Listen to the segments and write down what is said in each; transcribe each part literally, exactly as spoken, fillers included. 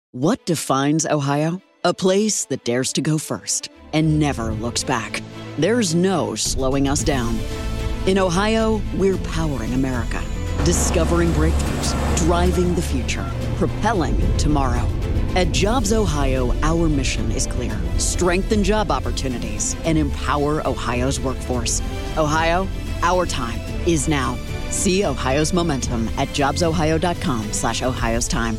What defines Ohio? A place that dares to go first and never looks back. There's no slowing us down. In Ohio, we're powering America, discovering breakthroughs, driving the future, propelling tomorrow. At Jobs Ohio, our mission is clear. Strengthen job opportunities and empower Ohio's workforce. Ohio, our time is now. See Ohio's momentum at jobsohio.com slash Ohio's time.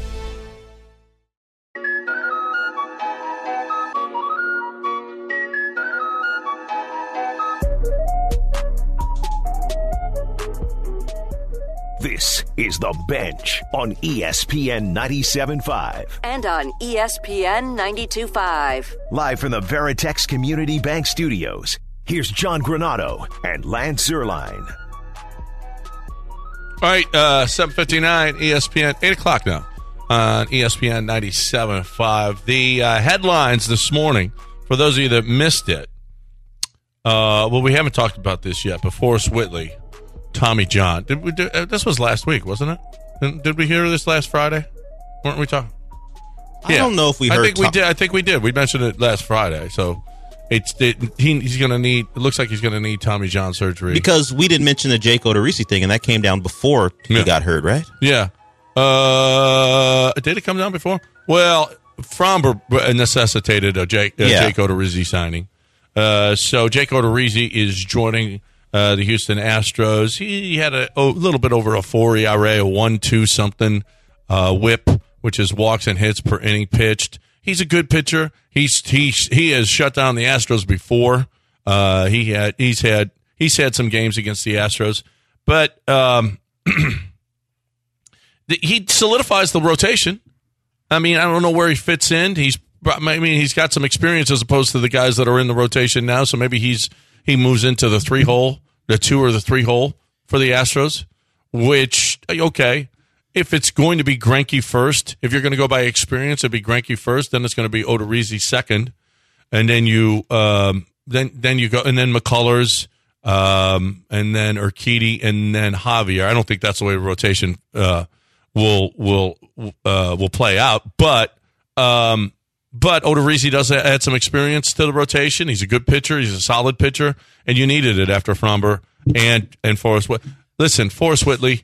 This is The Bench on E S P N ninety-seven point five. And on E S P N ninety-two point five. Live from the Veritex Community Bank Studios, here's John Granado and Lance Zierlein. All right, uh, seven fifty-nine, E S P N, eight o'clock now on E S P N ninety-seven point five. The uh, headlines this morning, for those of you that missed it, uh, well, we haven't talked about this yet, but Forrest Whitley, Tommy John. Did we do, uh, this was last week, wasn't it? Did, did we hear this last Friday? Weren't we talking? I yeah. don't know if we heard. I think Tom- we did. I think we did. We mentioned it last Friday. So it's it, he, he's going to need. It looks like he's going to need Tommy John surgery because we didn't mention the Jake Odorizzi thing, and that came down before he yeah. got hurt, right? Yeah. Uh, did it come down before? Well, Fromber necessitated a Jake, uh, yeah. Jake Odorizzi signing. Uh, so Jake Odorizzi is joining Uh, the Houston Astros. He had a, a little bit over a four E R A, a one two something uh, whip, which is walks and hits per inning pitched. He's a good pitcher. He's he he has shut down the Astros before. Uh, he had he's had he's had some games against the Astros, but um, the, he solidifies the rotation. I mean, I don't know where he fits in. He's I mean he's got some experience as opposed to the guys that are in the rotation now. So maybe he's. He moves into the three hole, the two or the three hole for the Astros, which, okay, if it's going to be Greinke first, if you're going to go by experience, it'd be Greinke first, then it's going to be Odorizzi second, and then you um, then then you go, and then McCullers, um, and then Urquidy, and then Javier. I don't think that's the way the rotation uh, will will uh, will play out, but um, But Odorizzi does add some experience to the rotation. He's a good pitcher. He's a solid pitcher, and you needed it after Fromber and and Forrest Whitley. Listen, Forrest Whitley.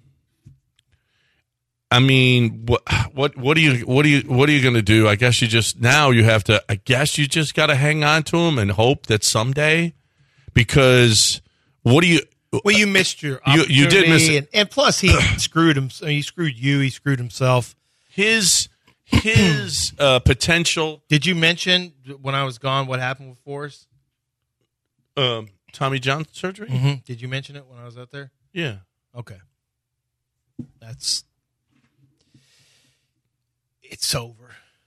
I mean, what what what do you what do you what are you going to do? I guess you just now you have to. I guess you just got to hang on to him and hope that someday, because what do you? Well, you missed your you you did miss it, and, and plus he screwed him. He screwed you. He screwed himself. His. His uh, potential. Did you mention when I was gone what happened with Forrest? Um, Tommy John surgery? Mm-hmm. Did you mention it when I was out there? Yeah. Okay. That's. It's over.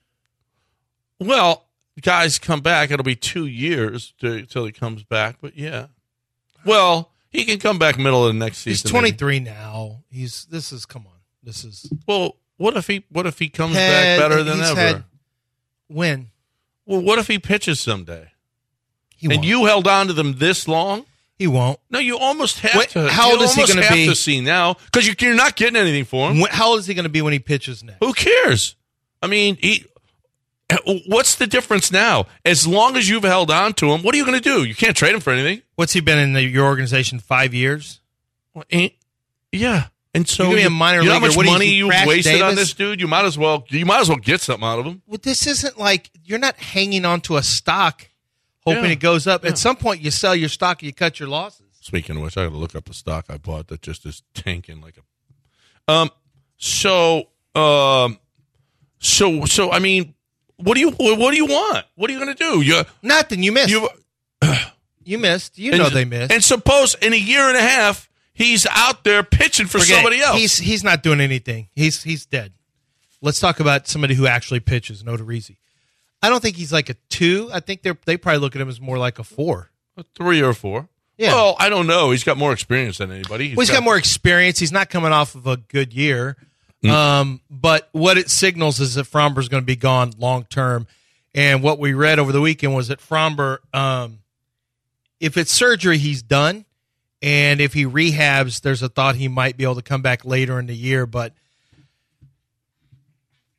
Well, guys come back. It'll be two years to, till he comes back, but yeah. Well, he can come back middle of the next season. He's twenty-three maybe. Now. He's. This is. Come on. This is. Well. What if he? What if he comes had, back better than ever? Had, when? Well, what if he pitches someday? He and won't. you held on to them this long? He won't. No, you almost have Wait, to. How old you is he going to be? To see now because you, you're not getting anything for him. When, how old is he going to be when he pitches next? Who cares? I mean, he. What's the difference now? As long as you've held on to him, what are you going to do? You can't trade him for anything. What's he been in the, your organization? Five years? Well, ain't, yeah. And so, you, a minor you know how leaguer. much What money you you've wasted Davis? on this dude? You might as well. You might as well get something out of him. Well, this isn't like you're not hanging on to a stock, hoping yeah. it goes up. Yeah. At some point, you sell your stock, and you cut your losses. Speaking of which, I got to look up a stock I bought that just is tanking like a. Um. So. Um. So. So. I mean, what do you? What do you want? What are you going to do? You nothing. You missed. You. you missed. You and, know they missed. And suppose in a year and a half. He's out there pitching for Forget somebody else. He's he's not doing anything. He's he's dead. Let's talk about somebody who actually pitches, Odorizzi. I don't think he's like a two. I think they they probably look at him as more like a four. A three or four. Yeah. Well, I don't know. He's got more experience than anybody. He's, well, he's got, got more experience. He's not coming off of a good year. Mm. Um, but what it signals is that Fromber's going to be gone long term. And what we read over the weekend was that Fromber, um, if it's surgery, he's done. And if he rehabs, there's a thought he might be able to come back later in the year. But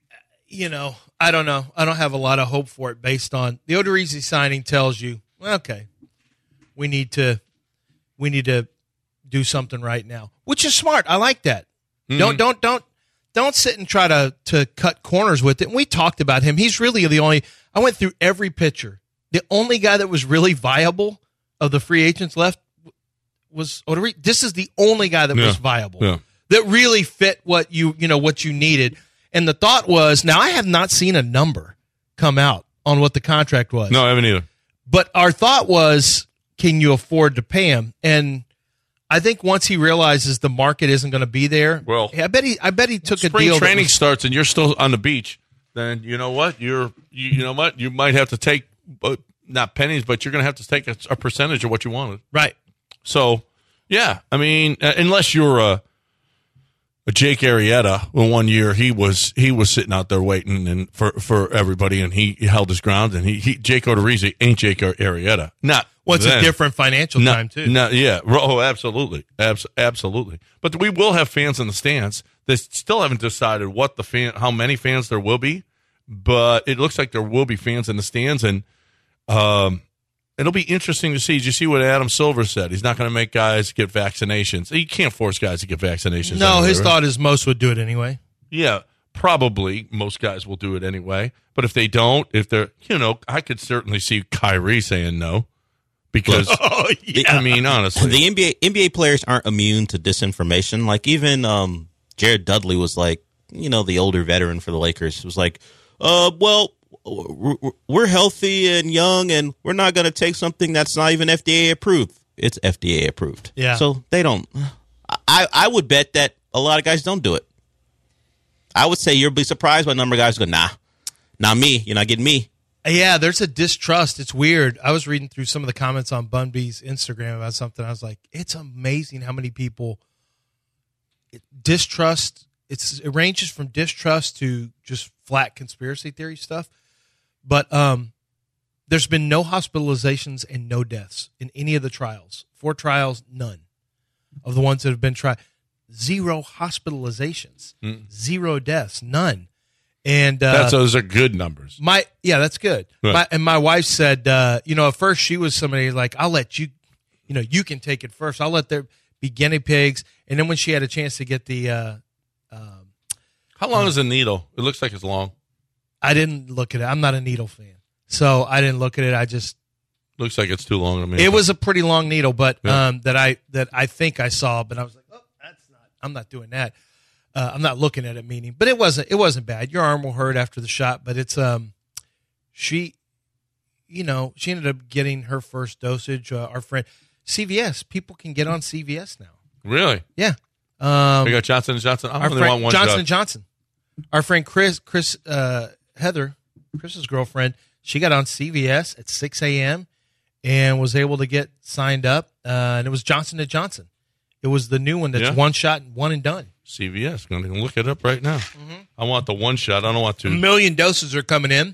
you know, I don't know. I don't have a lot of hope for it based on the Odorizzi signing tells you, okay, we need to we need to do something right now, which is smart. I like that. Mm-hmm. Don't don't don't don't sit and try to to cut corners with it. And we talked about him. He's really the only. I went through every pitcher. The only guy that was really viable of the free agents left was Odorizzi. This is the only guy that yeah. was viable yeah. that really fit what you you know what you needed. And the thought was, now I have not seen a number come out on what the contract was. No, I haven't either. But our thought was, can you afford to pay him? And I think once he realizes the market isn't going to be there, well, I bet he, I bet he took a spring deal. Training was, starts and you're still on the beach. Then you know what you're. You, you know what you might have to take, uh, not pennies, but you're going to have to take a, a percentage of what you wanted. Right. So, yeah, I mean, uh, unless you're a. Jake Arrieta, well, one year he was he was sitting out there waiting and for, for everybody, and he, he held his ground. And he, he Jake Odorizzi ain't Jake Arrieta. Not well, it's then. a different financial not, time too. Not, yeah, oh, absolutely, Abs- absolutely. But we will have fans in the stands. They still haven't decided what the fan, how many fans there will be, but it looks like there will be fans in the stands, and um. It'll be interesting to see. Did you see what Adam Silver said? He's not going to make guys get vaccinations. He can't force guys to get vaccinations. No, anyway, his right? thought is most would do it anyway. Yeah, probably most guys will do it anyway. But if they don't, if they're, you know, I could certainly see Kyrie saying no because, oh, yeah. I mean, honestly. The N B A N B A players aren't immune to disinformation. Like even um, Jared Dudley was like, you know, the older veteran for the Lakers was like, uh, well, we're healthy and young, and we're not going to take something that's not even F D A approved. It's F D A approved. Yeah. So they don't. I, I would bet that a lot of guys don't do it. I would say you'll be surprised by a number of guys go, nah, not me. You're not getting me. Yeah, there's a distrust. It's weird. I was reading through some of the comments on Bunby's Instagram about something. I was like, it's amazing how many people distrust. It's, it ranges from distrust to just flat conspiracy theory stuff. But um, there's been no hospitalizations and no deaths in any of the trials. Four trials, none of the ones that have been tried. Zero hospitalizations, mm. zero deaths, none. And uh, that's, those are good numbers. My yeah, that's good. Right. My, and my wife said, uh, you know, at first she was somebody like, I'll let you, you know, you can take it first. I'll let there be guinea pigs. And then when she had a chance to get the, uh, um, how long uh, is a needle? It looks like it's long. I didn't look at it. I'm not a needle fan, so I didn't look at it. I just looks like it's too long to me. It was a pretty long needle, but yeah. um, that I that I think I saw, but I was like, oh, that's not. I'm not doing that. Uh, I'm not looking at it. Meaning, but it wasn't. It wasn't bad. Your arm will hurt after the shot, but it's um, she, you know, she ended up getting her first dosage. Uh, our friend C V S. People can get on C V S now. Really? Yeah. Um, we got Johnson and Johnson. I our only friend, want one Johnson shot. and Johnson. Our friend Chris, Chris, uh, Heather, Chris's girlfriend, she got on C V S at six a.m. and was able to get signed up. Uh, and it was Johnson and Johnson. It was the new one that's yeah. one shot, one and done. C V S. Going to look it up right now. Mm-hmm. I want the one shot. I don't want to. A million doses are coming in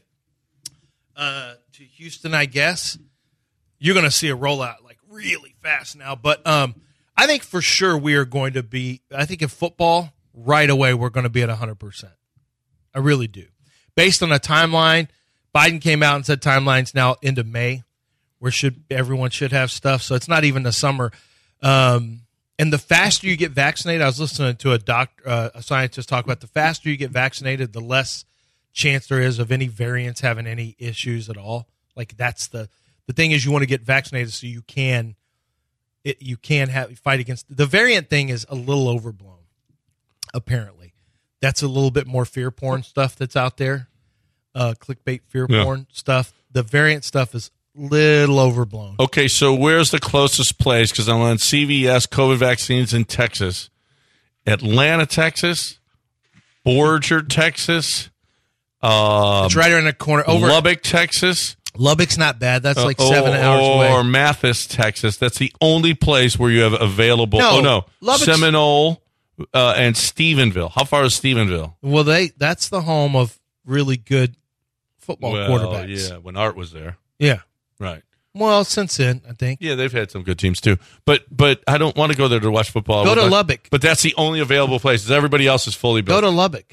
uh, to Houston, I guess. You're going to see a rollout like really fast now. But um, I think for sure we are going to be, I think in football, right away we're going to be at one hundred percent. I really do. Based on a timeline, Biden came out and said timeline's now into May, where should everyone should have stuff. So it's not even the summer. Um, and the faster you get vaccinated, I was listening to a doctor, uh, a scientist talk about the faster you get vaccinated, the less chance there is of any variants having any issues at all. Like that's the the thing is you want to get vaccinated so you can it, you can have fight against the variant thing is a little overblown. Apparently, that's a little bit more fear porn stuff that's out there, uh, clickbait fear yeah. porn stuff. The variant stuff is little overblown. Okay, so where's the closest place? Because I'm on C V S COVID vaccines in Texas, Atlanta, Texas, Borger, Texas. Um, it's right around the corner. Over Lubbock, Texas. Lubbock's not bad. That's like uh, seven or, hours away. Or Mathis, Texas. That's the only place where you have available. No, oh no, Lubbock's, Seminole uh, and Stephenville. How far is Stephenville? Well, they that's the home of really good football well, quarterbacks. Yeah, when Art was there. Yeah. Right. Well, since then, I think. Yeah, they've had some good teams too. But but I don't want to go there to watch football. Go to like, Lubbock. But that's the only available place. Everybody else is fully built. Go to Lubbock.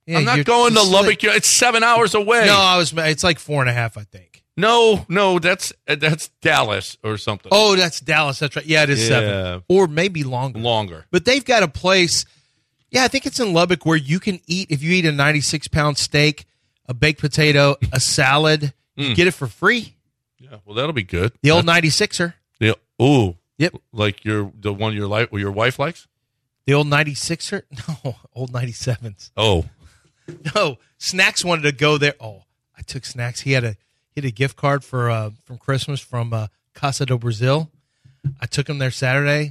Yeah, I'm not you're- going to it's Lubbock. like- it's seven hours away. No, I was. It's like four and a half, I think. no, no, that's that's Dallas or something. Oh, that's Dallas. That's right. Yeah, it is Yeah. seven or maybe longer. Longer. But they've got a place. Yeah, I think it's in Lubbock where you can eat if you eat a ninety-six pound steak, a baked potato, a salad, you Mm. get it for free. Yeah, well, that'll be good. The old ninety-sixer. Yeah. Ooh. Yep. Like your the one your life your wife likes. The old ninety-sixer. No, old ninety-sevens. Oh. No, Snacks wanted to go there. Oh, I took Snacks. He had a he had a gift card for uh, from Christmas from uh, Casa do Brazil. I took him there Saturday.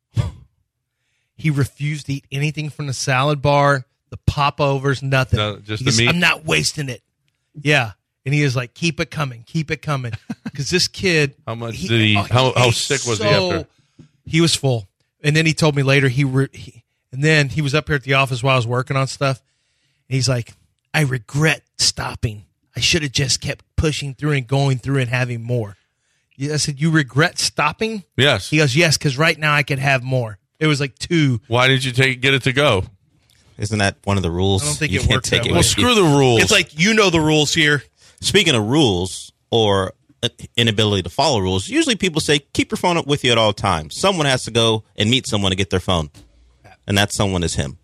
He refused to eat anything from the salad bar, the popovers, nothing. No, just He the goes, meat? I'm not wasting it. Yeah, and he was like, "Keep it coming, keep it coming," because this kid. How much did he- oh, how- how ate sick was he so- after? He was full, and then he told me later he, re- he and then he was up here at the office while I was working on stuff. And he's like, I regret stopping. I should have just kept pushing through and going through and having more. I said, you regret stopping? Yes. He goes, yes, because right now I could have more. It was like two. Why did you take get it to go? Isn't that one of the rules? I don't think You it can't works take that it way. Well, with you. screw the rules. It's like, you know the rules here. Speaking of rules or inability to follow rules, usually people say keep your phone up with you at all times. Someone has to go and meet someone to get their phone, and that someone is him.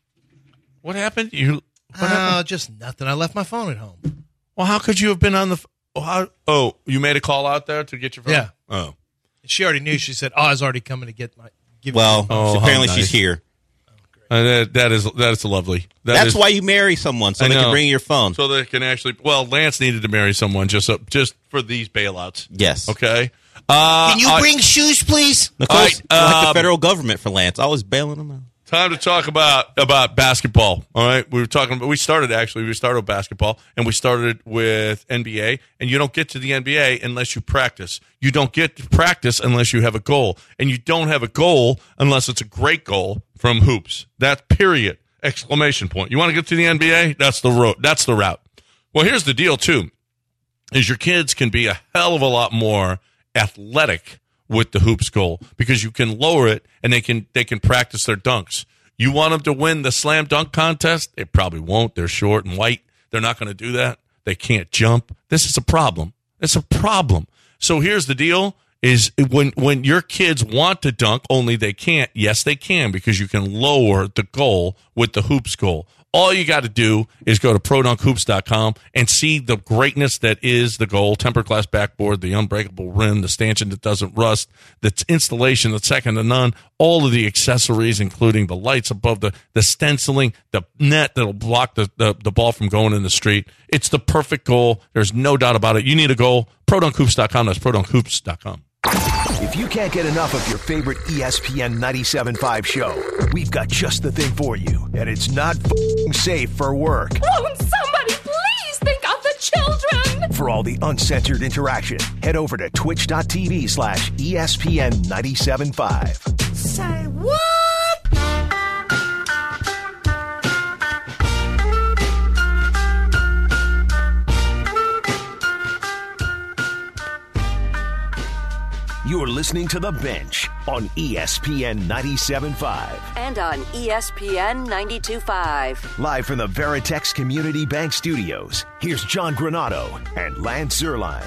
What happened? You. What happened? Uh, just nothing. I left my phone at home. Well, how could you have been on the? f- Oh, how, oh, you made a call out there to get your phone. Yeah. Oh. She already knew. She said, oh, I was already coming to get my. Give Well, me Oh, how apparently nice. she's here. Uh, that, that is that is lovely. That That's is- why you marry someone, so I they know. can bring your phone. So they can actually. Well, Lance needed to marry someone just uh, just for these bailouts. Yes. Okay. Uh, Can you I- bring shoes, please? Nicole, All right, like um, the federal government for Lance, always bailing them out. Time to talk about about basketball. All right, we were talking about. We started actually. We started with basketball, and we started with N B A. And you don't get to the N B A unless you practice. You don't get to practice unless you have a goal, and you don't have a goal unless it's a great goal from hoops. That period! Exclamation point. You want to get to the N B A? That's the road. That's the route. Well, here's the deal too: is your kids can be a hell of a lot more athletic with the hoops goal because you can lower it and they can they can practice their dunks. You want them to win the slam dunk contest? They probably won't. They're short and white. They're not going to do that. They can't jump. This is a problem. It's a problem. So here's the deal is when when your kids want to dunk, only they can't. Yes, they can because you can lower the goal with the hoops goal. All you got to do is go to pro dunk hoops dot com and see the greatness that is the goal, tempered glass backboard, the unbreakable rim, the stanchion that doesn't rust, the t- installation that's second to none, all of the accessories, including the lights above the, the stenciling, the net that'll block the, the, the ball from going in the street. It's the perfect goal. There's no doubt about it. You need a goal. pro dunk hoops dot com. That's pro dunk hoops dot com. If you can't get enough of your favorite E S P N ninety-seven point five show, we've got just the thing for you. And it's not f***ing safe for work. Won't somebody please think of the children? For all the uncensored interaction, head over to twitch.tv slash ESPN 97.5. Say what? You're listening to The Bench on E S P N ninety-seven point five. And on E S P N ninety-two point five. Live from the Veritex Community Bank Studios, here's John Granado and Lance Zierlein.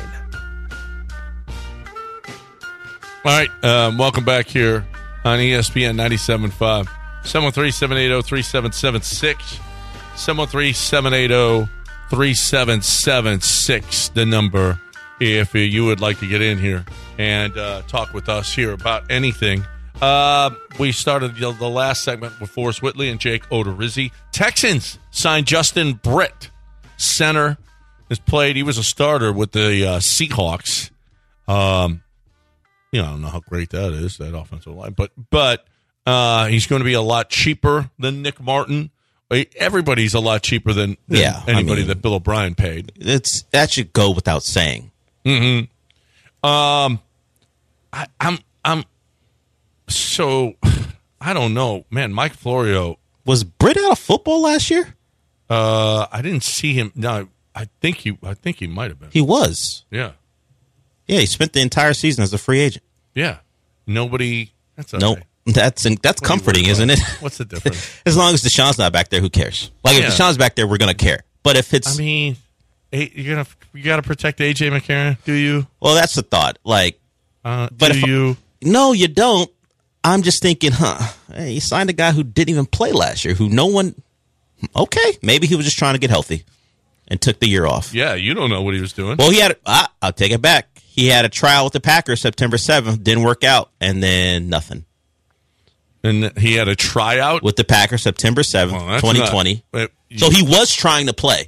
All right, um, welcome back here on E S P N ninety-seven point five. seven one three, seven eight zero, three seven seven six. seven one three, seven eight zero, three seven seven six, the number, if you would like to get in here and uh, talk with us here about anything. Uh, we started the, the last segment with Forrest Whitley and Jake Odorizzi. Texans signed Justin Britt, center, has played. He was a starter with the uh, Seahawks. Um, you know, I don't know how great that is, that offensive line, but but uh, he's going to be a lot cheaper than Nick Martin. Everybody's a lot cheaper than, than Yeah, I anybody mean- that Bill O'Brien paid. It's that should go without saying. Mm-hmm. Um, I, I'm I'm so I don't know, man. Mike Florio. Was Britt out of football last year? Uh, I didn't see him. No, I think he. I think he might have been. He was. Yeah, Yeah, he spent the entire season as a free agent. yeah. Nobody. That's all Nope. right. That's that's comforting, isn't it? What's the difference? As long as Deshaun's not back there, who cares? Like, if Yeah. Deshaun's back there, we're going to care. But if it's... I mean, A- you're gonna you got to protect A J McCarron, do you? well, that's the thought. Like, Uh, But do if- you? no, you don't. I'm just thinking, huh, hey, you signed a guy who didn't even play last year, who no one... Okay, maybe he was just trying to get healthy and took the year off. Yeah, you don't know what he was doing. Well, he had... Ah, I'll take it back. He had a trial with the Packers September seventh, didn't work out, and then nothing. And he had a tryout With the Packers September seventh, Well, that's twenty twenty. not- So he was trying to play.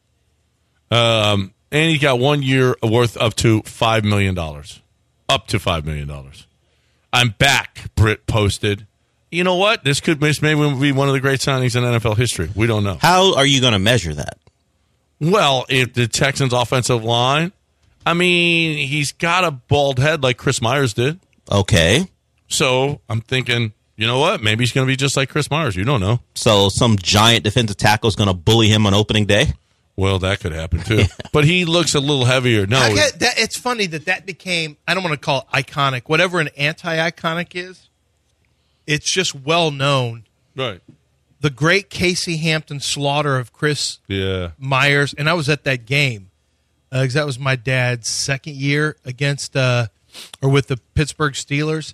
Um, and he got one year worth up to five million dollars. Up to five million dollars. I'm back, Britt posted. You know what? This could this maybe be one of the great signings in N F L history. We don't know. How are you going to measure that? Well, if the Texans' offensive line, I mean, he's got a bald head like Chris Myers did. Okay. So I'm thinking, you know what? Maybe he's going to be just like Chris Myers. You don't know. So some giant defensive tackle is going to bully him on opening day? Well, that could happen too. But he looks a little heavier. No, I get that, it's funny that that became, I don't want to call it iconic, whatever an anti-iconic is, it's just well known. right? The great Casey Hampton slaughter of Chris Yeah. Myers, and I was at that game because that was my dad's second year against uh, or with the Pittsburgh Steelers,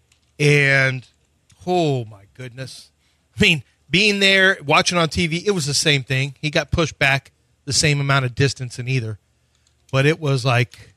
and oh my goodness, I mean, being there, watching on T V, it was the same thing. He got pushed back the same amount of distance in either, but it was like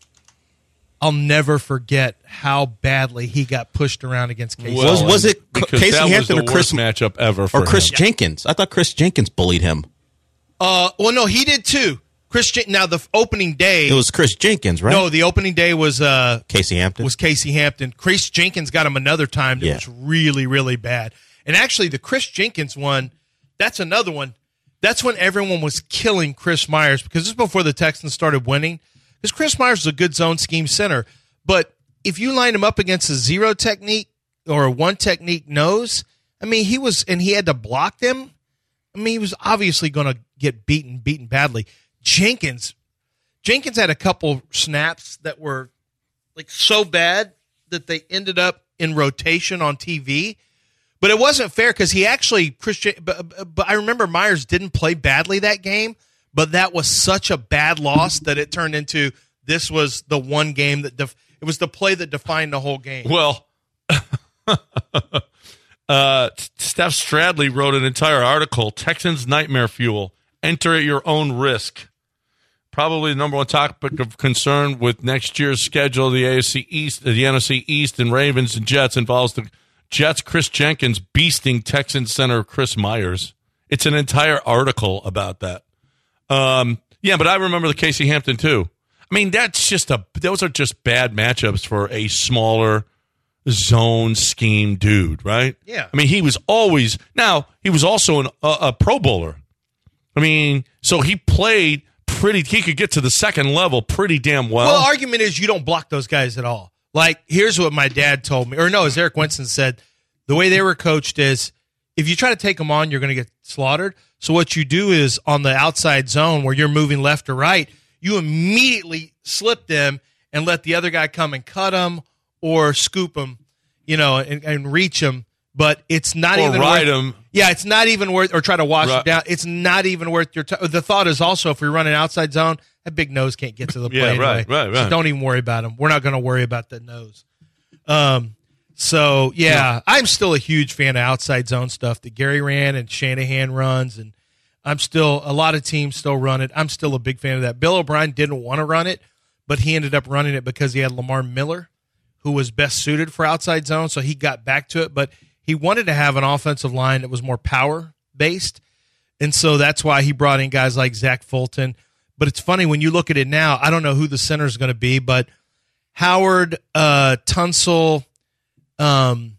I'll never forget how badly he got pushed around against Casey. Well, Was- was it because Casey that was Hampton the or Chris- worst matchup ever for Or Chris him. Jenkins? I thought Chris Jenkins bullied him. Uh, well, no, he did too. Christian. Now the f- opening day, It was Chris Jenkins, right? no, the opening day was uh Casey Hampton. was Casey Hampton. Chris Jenkins got him another time that Yeah. was really, really bad. And actually, the Chris Jenkins one, that's another one. That's when everyone was killing Chris Myers because this is before the Texans started winning. Because Chris Myers is a good zone scheme center. But if you line him up against a zero technique or a one technique nose, I mean, he was, and he had to block them. I mean, he was obviously going to get beaten, beaten badly. Jenkins, Jenkins had a couple snaps that were like so bad that they ended up in rotation on T V. But it wasn't fair because he actually, Christian, but, but I remember Myers didn't play badly that game, but that was such a bad loss that it turned into this was the one game that def, it was the play that defined the whole game. Well, uh, Steph Stradley wrote an entire article, Texans Nightmare Fuel, enter at your own risk. Probably the number one topic of concern with next year's schedule, the A F C East, the N F C East, and Ravens and Jets involves the Jets' Chris Jenkins beasting Texans center Chris Myers. It's an entire article about that. Um, yeah, but I remember the Casey Hampton too. I mean, that's just a those are just bad matchups for a smaller zone scheme dude, right? Yeah. I mean, he was always now he was also an, a, a Pro Bowler. I mean, so he played pretty. He could get to the second level pretty damn well. Well, the argument is you don't block those guys at all. Like, here's what my dad told me, or no, as Eric Winston said, the way they were coached is if you try to take them on, you're going to get slaughtered. So what you do is on the outside zone where you're moving left or right, you immediately slip them and let the other guy come and cut them or scoop them, you know, and, and reach them. But it's not Or even ride worth, 'em. Yeah, it's not even worth, or try to wash Right. it down. It's not even worth your time. The thought is also if we run an outside zone, that big nose can't get to the play Yeah, anyway. right, right, So right. don't even worry about him. We're not going to worry about the nose. Um. So yeah, I'm still a huge fan of outside zone stuff that Gary ran and Shanahan runs, and I'm still a lot of teams still run it. I'm still a big fan of that. Bill O'Brien didn't want to run it, but he ended up running it because he had Lamar Miller, who was best suited for outside zone, so he got back to it. But he wanted to have an offensive line that was more power based, and so that's why he brought in guys like Zach Fulton. But it's funny when you look at it now. I don't know who the center is going to be, but Howard, uh, Tunsil, um,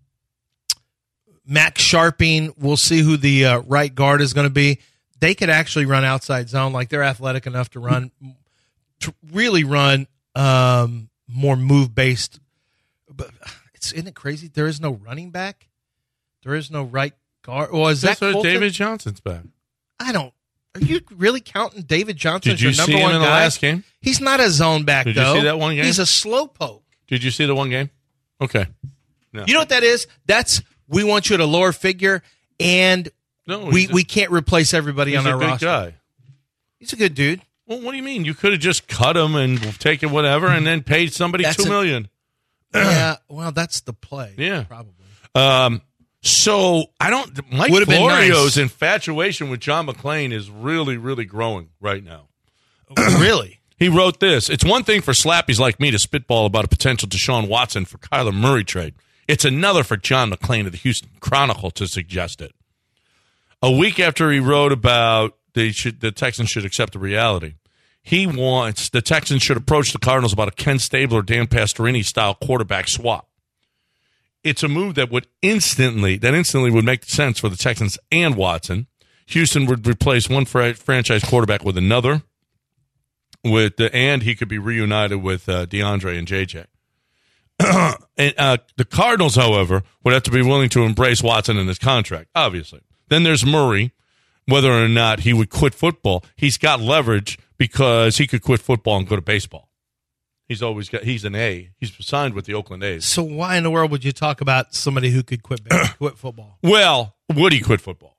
Max Sharping. We'll see who the uh, right guard is going to be. They could actually run outside zone. Like they're athletic enough to run, to really run um, more move based. But it's isn't it crazy? There is no running back. There is no right guard. Well, is That's that why Fulton? David Johnson's back. I don't. Are you really counting David Johnson Did as you your number see him one in the guy? last game? He's not a zone back Did you though. see that one game? He's a slow poke. Did you see the one game? Okay. No. You know what that is? That's we want you at a lower figure, and No, we, he's a- we can't replace everybody He's on a our good roster. guy. He's a good dude. Well, what do you mean? You could have just cut him and taken whatever, and then paid somebody That's two a- million. Yeah, well, that's the play. Yeah. probably. Um, so I don't. Mike Would've been Florio's nice. infatuation with John McClain is really, really growing right now. Really? He wrote this. It's one thing for slappies like me to spitball about a potential Deshaun Watson for Kyler Murray trade. It's another for John McClain of the Houston Chronicle to suggest it. A week after he wrote about they should, the Texans should accept the reality, he wants the Texans should approach the Cardinals about a Ken Stabler, Dan Pastorini style quarterback swap. It's a move that would instantly that instantly would make sense for the Texans and Watson. Houston would replace one fra- franchise quarterback with another, with the, and he could be reunited with uh, DeAndre and J J. and, uh, the Cardinals, however, would have to be willing to embrace Watson in his contract, obviously. Then there's Murray, whether or not he would quit football. He's got leverage because he could quit football and go to baseball. He's always got. He's an A. He's signed with the Oakland A's. So why in the world would you talk about somebody who could quit quit football? Well, would he quit football?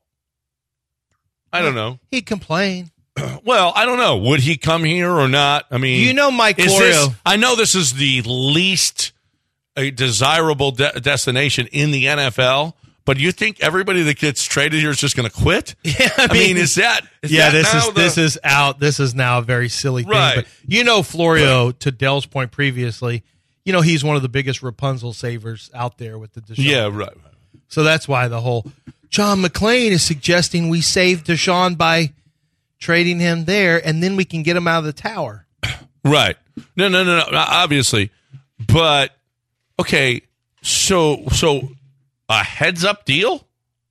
I don't know. He'd complain. Well, I don't know. Would he come here or not? I mean, You know Mike is Florio. this- I know this is the least a desirable de- destination in the N F L, but you think everybody that gets traded here is just going to quit? Yeah, I, mean, is that? Is yeah, that this now is the- this is out. This is now a very silly thing. Right. But you know, Florio, to Dell's point previously, you know he's one of the biggest Rapunzel savers out there with the Deshaun. Yeah, right. right. So that's why the whole John McClain is suggesting we save Deshaun by trading him there, and then we can get him out of the tower. Right. No, no, no, no. Obviously, but okay. So, so a heads up deal?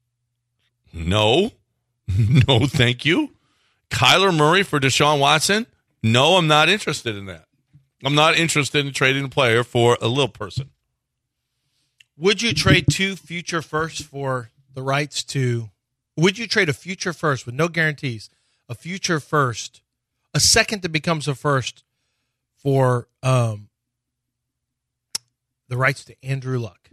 No, no, thank you. Kyler Murray for Deshaun Watson? No, I'm not interested in that. I'm not interested in trading a player for a little person. Would you trade two future firsts for the rights to? Would you trade a future first with no guarantees, a future first, a second that becomes a first for um, the rights to Andrew Luck?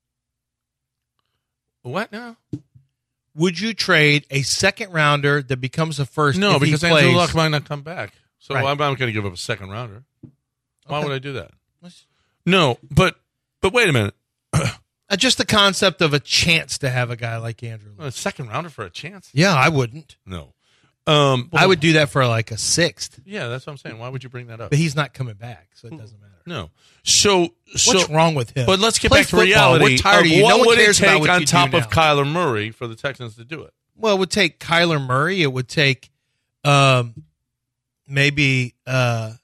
What now? Would you trade a second rounder that becomes a first? No, if he because plays? Andrew Luck might not come back. So Right. I'm not going to give up a second rounder. Why Okay. would I do that? Let's- No, but but wait a minute. Uh, just the concept of a chance to have a guy like Andrew Luck. A second rounder for a chance? Yeah, I wouldn't. No. Um, I would do that for like a sixth, Yeah, that's what I'm saying. Why would you bring that up? but he's not coming back, so it doesn't matter. No. So, so What's wrong with him? But let's get Play back to football. reality. We're tired of of you. What No one would it cares about take what on you do top of now. Kyler Murray for the Texans to do it? Well, it would take Kyler Murray. It would take um, maybe, uh,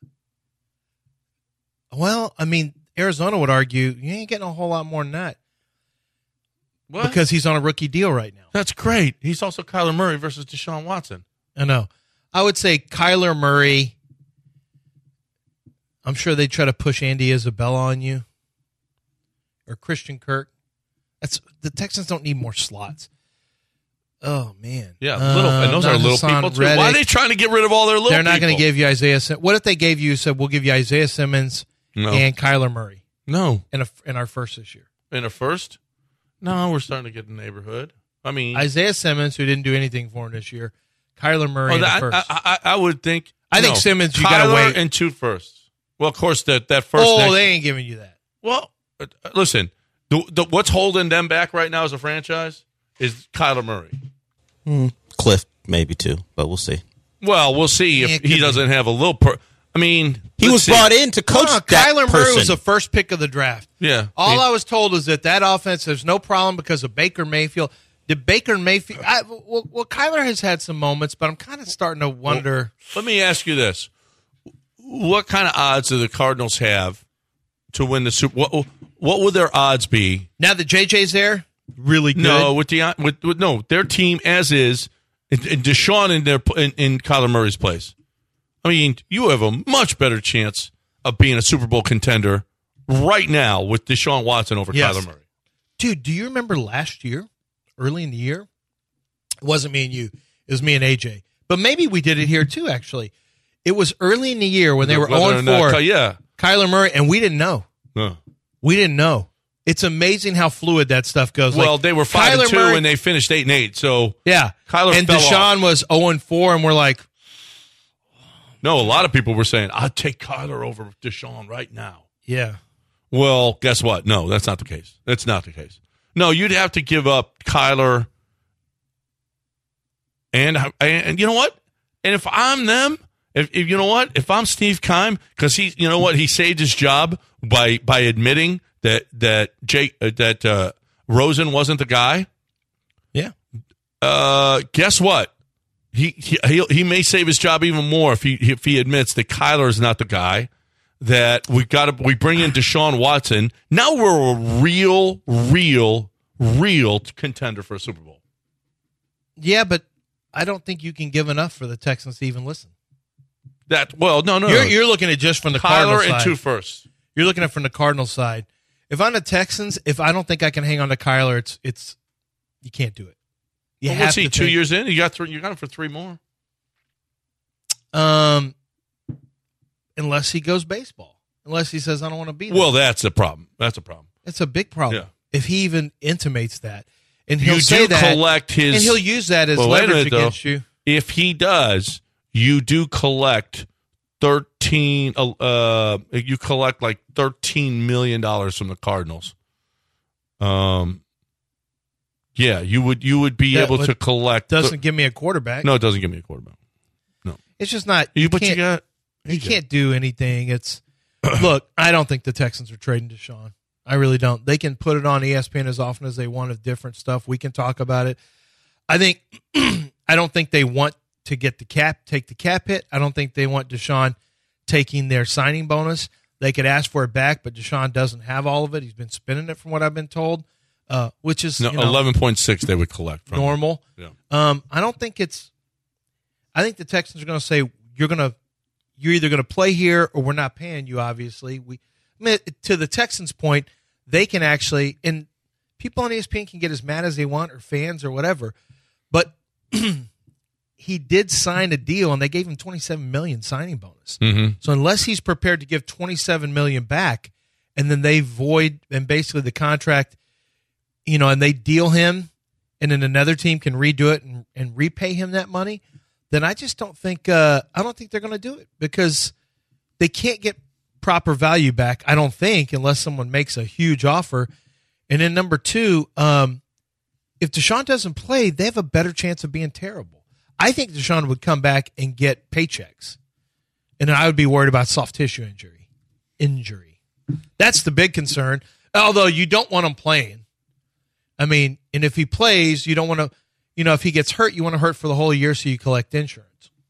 well, I mean, Arizona would argue you ain't getting a whole lot more than that What? because he's on a rookie deal right now. That's great. He's also Kyler Murray versus Deshaun Watson. I know. I would say Kyler Murray. I'm sure they'd try to push Andy Isabella on you or Christian Kirk. That's the Texans don't need more slots. Oh man, Yeah, little, and those Uh, are little Hassan people too. Reddick. Why are they trying to get rid of all their little They're not going to people? give you Isaiah. Sim- What if they gave you said we'll give you Isaiah Simmons No. and Kyler Murray No. in a in our first this year? In a first? No, we're starting to get in the neighborhood. I mean, Isaiah Simmons, who didn't do anything for him this year, Kyler Murray oh, in the that- first. I, I, I would think. I think no. Simmons, you Kyler gotta wait. and two firsts. Well, of course, that, that first. oh, next- they ain't giving you that. Well, uh, listen, the, the, what's holding them back right now as a franchise is Kyler Murray. Cliff, maybe too, but we'll see. Well, we'll see Yeah, if it could he be. doesn't have a little. Per- I mean, He let's was see. brought in to coach No, that Kyler Murray person. was the first pick of the draft. Yeah. All He- I was told is that that offense, there's no problem because of Baker Mayfield. Did Baker Mayfield? I, well, well, Kyler has had some moments, but I'm kind of starting to wonder. Let me ask you this: what kind of odds do the Cardinals have to win the Super? What what would their odds be? Now that J J's there, really good. No, with the with, with no their team as is, and, and Deshaun in their in, in Kyler Murray's place. I mean, you have a much better chance of being a Super Bowl contender right now with Deshaun Watson over Yes. Kyler Murray. Dude, do you remember last year, early in the year? It wasn't me and you. It was me and A J. But maybe we did it here too, actually. It was early in the year when they were Whether oh or and not- four. yeah. Kyler Murray, and we didn't know. No. We didn't know. It's amazing how fluid that stuff goes. Well, like, they were five Kyler and two, Murray, and they finished eight and eight. So yeah, Kyler and fell Deshaun off. was zero and four, and we're like, No, a lot of people were saying, I'd take Kyler over Deshaun right now. yeah, Well, guess what? No, that's not the case. That's not the case. No, you'd have to give up Kyler. And, and you know what? And if I'm them, if, if you know what? If I'm Steve Keim, because he, you know what? He saved his job by by admitting that that Jake uh, that uh, Rosen wasn't the guy. yeah. Uh, guess what? He he he he may save his job even more if he if he admits that Kyler is not the guy. That we got to we bring in Deshaun Watson. Now we're a real, real, real contender for a Super Bowl. Yeah, but I don't think you can give enough for the Texans to even listen. That well, no, no, You're, no. you're looking at just from the Cardinals Kyler side. and two firsts. You're looking at from the Cardinals side. If I'm the Texans, if I don't think I can hang on to Kyler, it's it's you can't do it. You Well, have what's he? to Two think- years in, you got three, you got him for three more. Um, unless he goes baseball, unless he says I don't want to be there. Well, that's a problem. That's a problem. It's a big problem Yeah. if he even intimates that, and he'll You say do that, collect his, and he'll use that as Well, wait a leverage minute, though. against you. If he does, you do collect thirteen. Uh, uh, you collect like thirteen million dollars from the Cardinals. Um, yeah, you would you would be That able would- to collect. Doesn't give me a quarterback. no, it doesn't give me a quarterback. It's just not. You, You, but you can't, got you can't do anything. It's look. I don't think the Texans are trading Deshaun. I really don't. They can put it on E S P N as often as they want of different stuff. We can talk about it. I think. I don't think they want to get the cap, take the cap hit. I don't think they want Deshaun taking their signing bonus. They could ask for it back, but Deshaun doesn't have all of it. He's been spending it, from what I've been told, uh, which is no you know, eleven point six. They would collect from him. normal. Yeah. Um, I don't think it's. I think the Texans are going to say you're going to, you're either going to play here or we're not paying you. Obviously, we. I mean, to the Texans' point, they can actually, and people on E S P N can get as mad as they want, or fans or whatever, but he did sign a deal, and they gave him twenty-seven million dollars signing bonus. Mm-hmm. So unless he's prepared to give twenty-seven million dollars back, and then they void and basically the contract, you know, and they deal him, and then another team can redo it and, and repay him that money, then I just don't think uh, I don't think they're going to do it, because they can't get proper value back, I don't think, unless someone makes a huge offer. And then number two, um, if Deshaun doesn't play, they have a better chance of being terrible. I think Deshaun would come back and get paychecks, and I would be worried about soft tissue injury. Injury. That's the big concern, although you don't want him playing. I mean, and if he plays, you don't want to, you know, if he gets hurt, you want to hurt for the whole year so you collect insurance.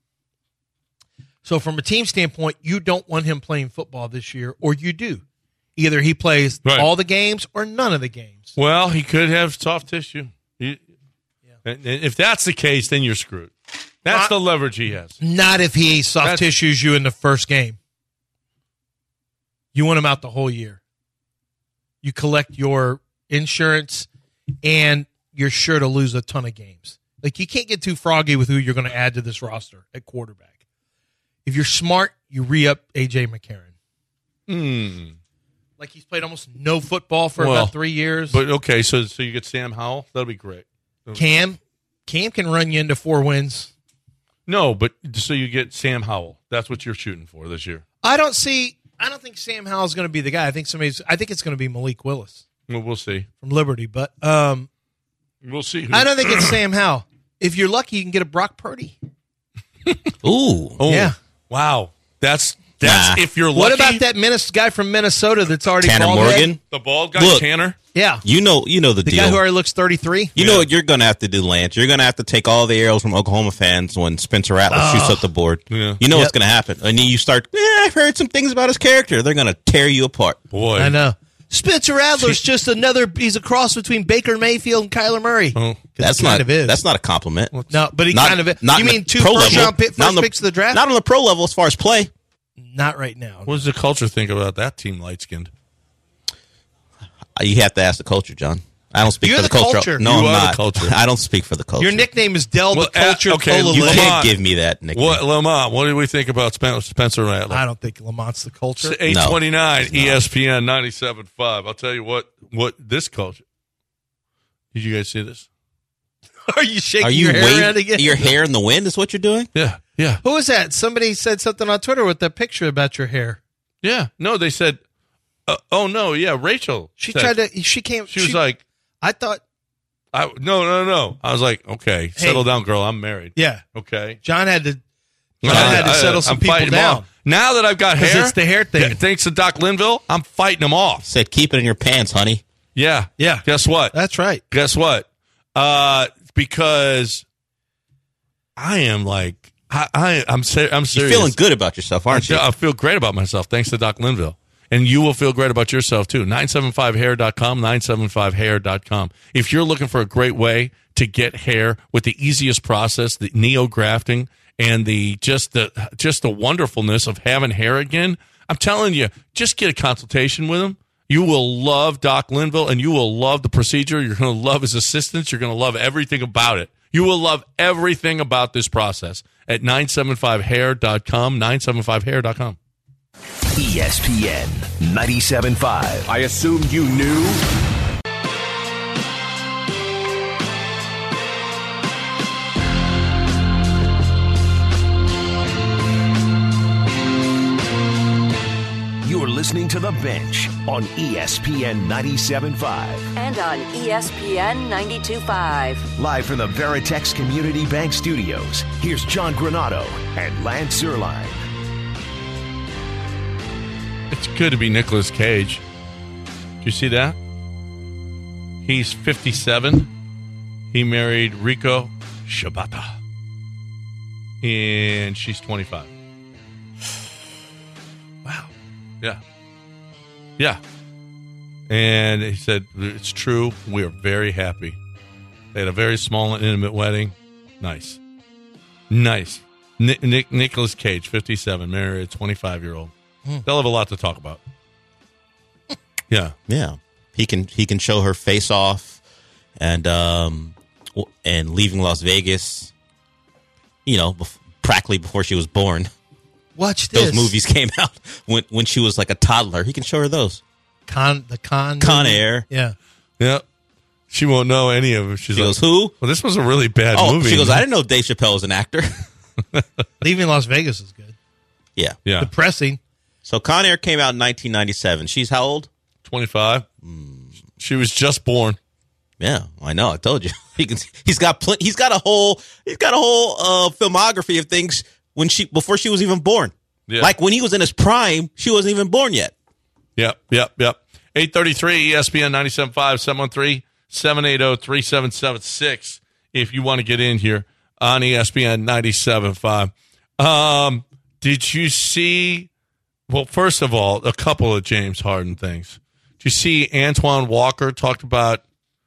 So from a team standpoint, you don't want him playing football this year, or you do. Either he plays Right. all the games or none of the games. Well, he could have soft tissue. He, and if that's the case, then you're screwed. That's Not- the leverage he has. Not if he soft That's- tissues you in the first game. You want him out the whole year. You collect your insurance, and you're sure to lose a ton of games. Like, you can't get too froggy with who you're going to add to this roster at quarterback. If you're smart, you re-up A J McCarron. Hmm. Like, he's played almost no football for Well, about three years. But okay, so so you get Sam Howell. That'll be great. Cam, Cam can run you into four wins. No, but so you get Sam Howell. That's what you're shooting for this year. I don't see. I don't think Sam Howell's going to be the guy. I think somebody's. I think it's going to be Malik Willis Well, we'll see. from Liberty. But um, We'll see. Who, I don't think it's Sam Howell. If you're lucky, you can get a Brock Purdy. Ooh. Oh, Yeah. Wow. That's that's Nah. if you're lucky. What about that Minnes- guy from Minnesota that's already Tanner bald Morgan. head? the bald guy, Look. Tanner? Yeah, You know, you know the, the deal. guy who already looks thirty-three. You know what you're going to have to do, Lance? You're going to have to take all the arrows from Oklahoma fans when Spencer Rattler shoots up the board. Yeah. You know Yep. what's going to happen. And then you start, eh, I've heard some things about his character. They're going to tear you apart. Boy, I know. Spencer Rattler's just another. He's a cross between Baker Mayfield and Kyler Murray. Oh. 'Cause That's he kind not of is. That's not a compliment. No, but he Not- kind of is. not You in mean the two pro first level. round pick, Not first on the- picks of the draft? Not on the pro level as far as play. Not right now. What does the culture think about that team, light skinned? Uh, You have to ask the culture, John. I don't speak You're for the, the culture. culture. No, You I'm are the not. culture. I don't speak for the culture. Your nickname is Del Well, the Culture uh, okay, Cola You Lid. Lamont. can't give me that nickname. What, Lamont, what do we think about Spen- Spencer Rattler? I don't think Lamont's the culture. eight twenty-nine No, E S P N ninety-seven point five. I'll tell you what, what this culture. Did you guys see this? Are you shaking Are you your hair waving around again? your hair in the wind? Is what you're doing? Yeah, yeah, Who was that? Somebody said something on Twitter with that picture about your hair. yeah. No, they said, uh, oh, no, yeah, Rachel. She said- tried to. She came. She was like, I thought. I, no, no, no. I was like, okay, settle down, girl. I'm married. Yeah. Okay. John had to. John I- had to I- settle I'm some people fighting them down. off. Now that I've got 'Cause hair, it's the hair thing. yeah, thanks to Doc Linville, I'm fighting them off. Said keep it in your pants, honey. Yeah, Yeah. Guess what? That's right. Guess what? Uh, because I am like, I, I I'm ser- I'm You're serious. feeling good about yourself, aren't you? I, I feel great about myself thanks to Doc Linville. And you will feel great about yourself too. nine seven five hair dot com, nine seven five hair dot com. If you're looking for a great way to get hair with the easiest process, the neo grafting and the just the just the wonderfulness of having hair again, I'm telling you, just get a consultation with him. You will love Doc Linville and you will love the procedure. You're going to love his assistance. You're going to love everything about it. You will love everything about this process at nine seven five hair dot com, nine seven five hair dot com. E S P N ninety-seven point five. I assumed you knew. You're listening to The Bench on E S P N ninety-seven point five. And on E S P N ninety-two point five. Live from the Veritex Community Bank Studios, here's John Granato and Lance Zierlein. It's good to be Nicolas Cage. Do you see that? He's fifty-seven. He married Rico Shibata. And she's twenty-five. Wow. Yeah. Yeah. And he said, it's true. We are very happy. They had a very small and intimate wedding. Nice. Nice. Nick, Nick, Nicolas Cage, fifty-seven, married a twenty-five-year-old. They'll have a lot to talk about. Yeah. Yeah, he can he can show her face off, and um, w- and leaving Las Vegas. You know, bef- practically before she was born. Watch this. Those movies came out when when she was like a toddler. He can show her those. Con the Con. Con movie. Air. Yeah. Yeah. She won't know any of it. She's She like, goes, who? well, this was a really bad Oh, movie. she goes, I didn't know Dave Chappelle was an actor. Leaving Las Vegas is good. Yeah. Yeah. Depressing. So Con Air came out in nineteen ninety-seven. She's how old? twenty-five. She was just born. Yeah, I know. I told you. He can, he's got pl- he's got a whole he's got a whole uh, filmography of things when she before she was even born. Yeah. Like when he was in his prime, she wasn't even born yet. Yep, yep, yep. eight thirty-three E S P N ninety-seven point five, seven one three, seven eight zero, three seven seven six if you want to get in here on E S P N ninety-seven point five. Um, did you see, well, first of all, a couple of James Harden things. Did you see Antoine Walker talked about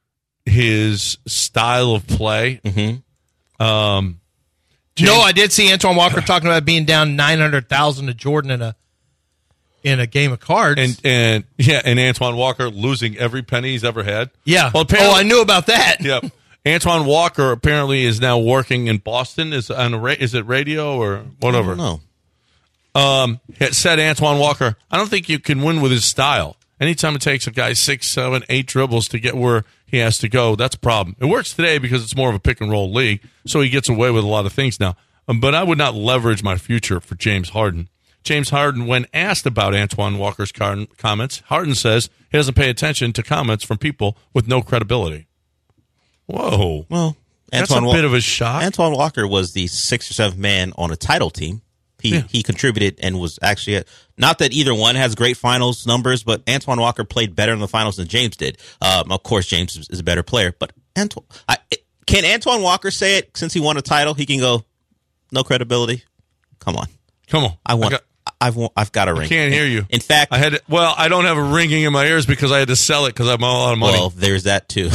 his style of play? Mm-hmm. Um, No, I did see Antoine Walker talking about being down nine hundred thousand to Jordan in a in a game of cards. And and yeah, and Antoine Walker losing every penny he's ever had. yeah. Well, oh, apparently- I knew about that. Yep. Antoine Walker apparently is now working in Boston. Is on a ra- is it radio or whatever? No. Um, it said Antoine Walker. I don't think you can win with his style. Anytime it takes a guy six, seven, eight dribbles to get where he has to go, that's a problem. It works today because it's more of a pick and roll league, so he gets away with a lot of things now. Um, but I would not leverage my future for James Harden. James Harden, when asked about Antoine Walker's car- comments, Harden says he doesn't pay attention to comments from people with no credibility. Whoa. Well, That's Antoine a Wa- bit of a shock. Antoine Walker was the sixth or seventh man on a title team. He Yeah. he contributed and was actually a, not that either one has great finals numbers, but Antoine Walker played better in the finals than James did. Um, of course, James is, is a better player, but Antoine, I, can Antoine Walker say it since he won a title? He can go, no credibility. Come on, Come on. I want. I got- I've won, I've got a ring. I can't hear you. In fact, I had to, well, I don't have a ringing in my ears because I had to sell it because I'm a lot of money. well, there's that too.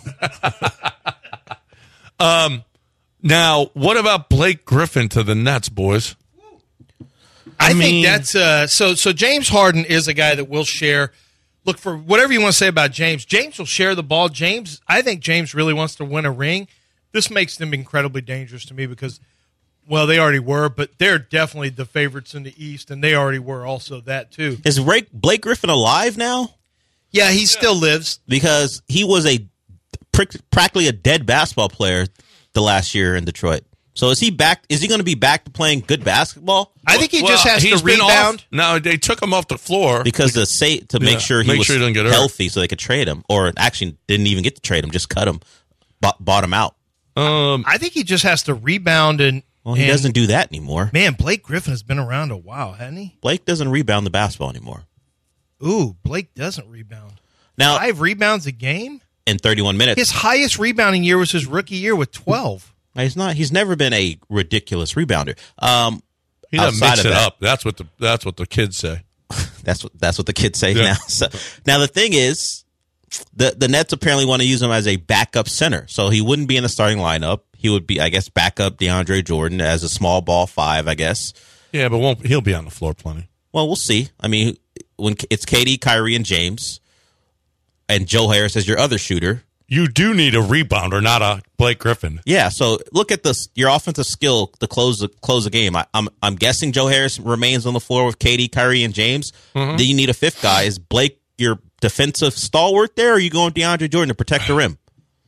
Now, what about Blake Griffin to the Nets, boys? I, I mean- think that's uh, so. So James Harden is a guy that will share look, for whatever you want to say about James, James will share the ball. James, I think James really wants to win a ring. This makes them incredibly dangerous to me because, well, they already were, but they're definitely the favorites in the East, and they already were also that too. Is Blake, Blake Griffin alive now? Yeah, he still lives. Because he was a practically a dead basketball player the last year in Detroit. So is he back? Is he going to be back to playing good basketball? I think he Well, just has he's to been rebound. off- No, they took him off the floor. Because to say to Yeah, make sure he make was sure he doesn't get hurt. healthy, so they could trade him, or actually didn't even get to trade him, just cut him, bought, bought him out. Um, I think he just has to rebound and. Well, he and, doesn't do that anymore. Man, Blake Griffin has been around a while, hasn't he? Blake doesn't rebound the basketball anymore. Ooh, Blake doesn't rebound. Now, Five rebounds a game? in thirty-one minutes, His highest rebounding year was his rookie year with twelve. he's not. He's never been a ridiculous rebounder. Um, he doesn't outside mix of it that- up. That's what the that's what the kids say. That's what that's what the kids say Yeah. now. So now the thing is, the the Nets apparently want to use him as a backup center, so he wouldn't be in the starting lineup. He would be, I guess, backup DeAndre Jordan as a small ball five, I guess. Yeah, but won't he'll be on the floor plenty. Well, we'll see. I mean, when it's K D, Kyrie, and James, and Joe Harris as your other shooter. You do need a rebounder, not a Blake Griffin. Yeah, so look at this your offensive skill to close the close the game. I, I'm I'm guessing Joe Harris remains on the floor with K D, Kyrie, and James. Mm-hmm. Then you need a fifth guy. Is Blake your defensive stalwart there, or are you going DeAndre Jordan to protect the rim?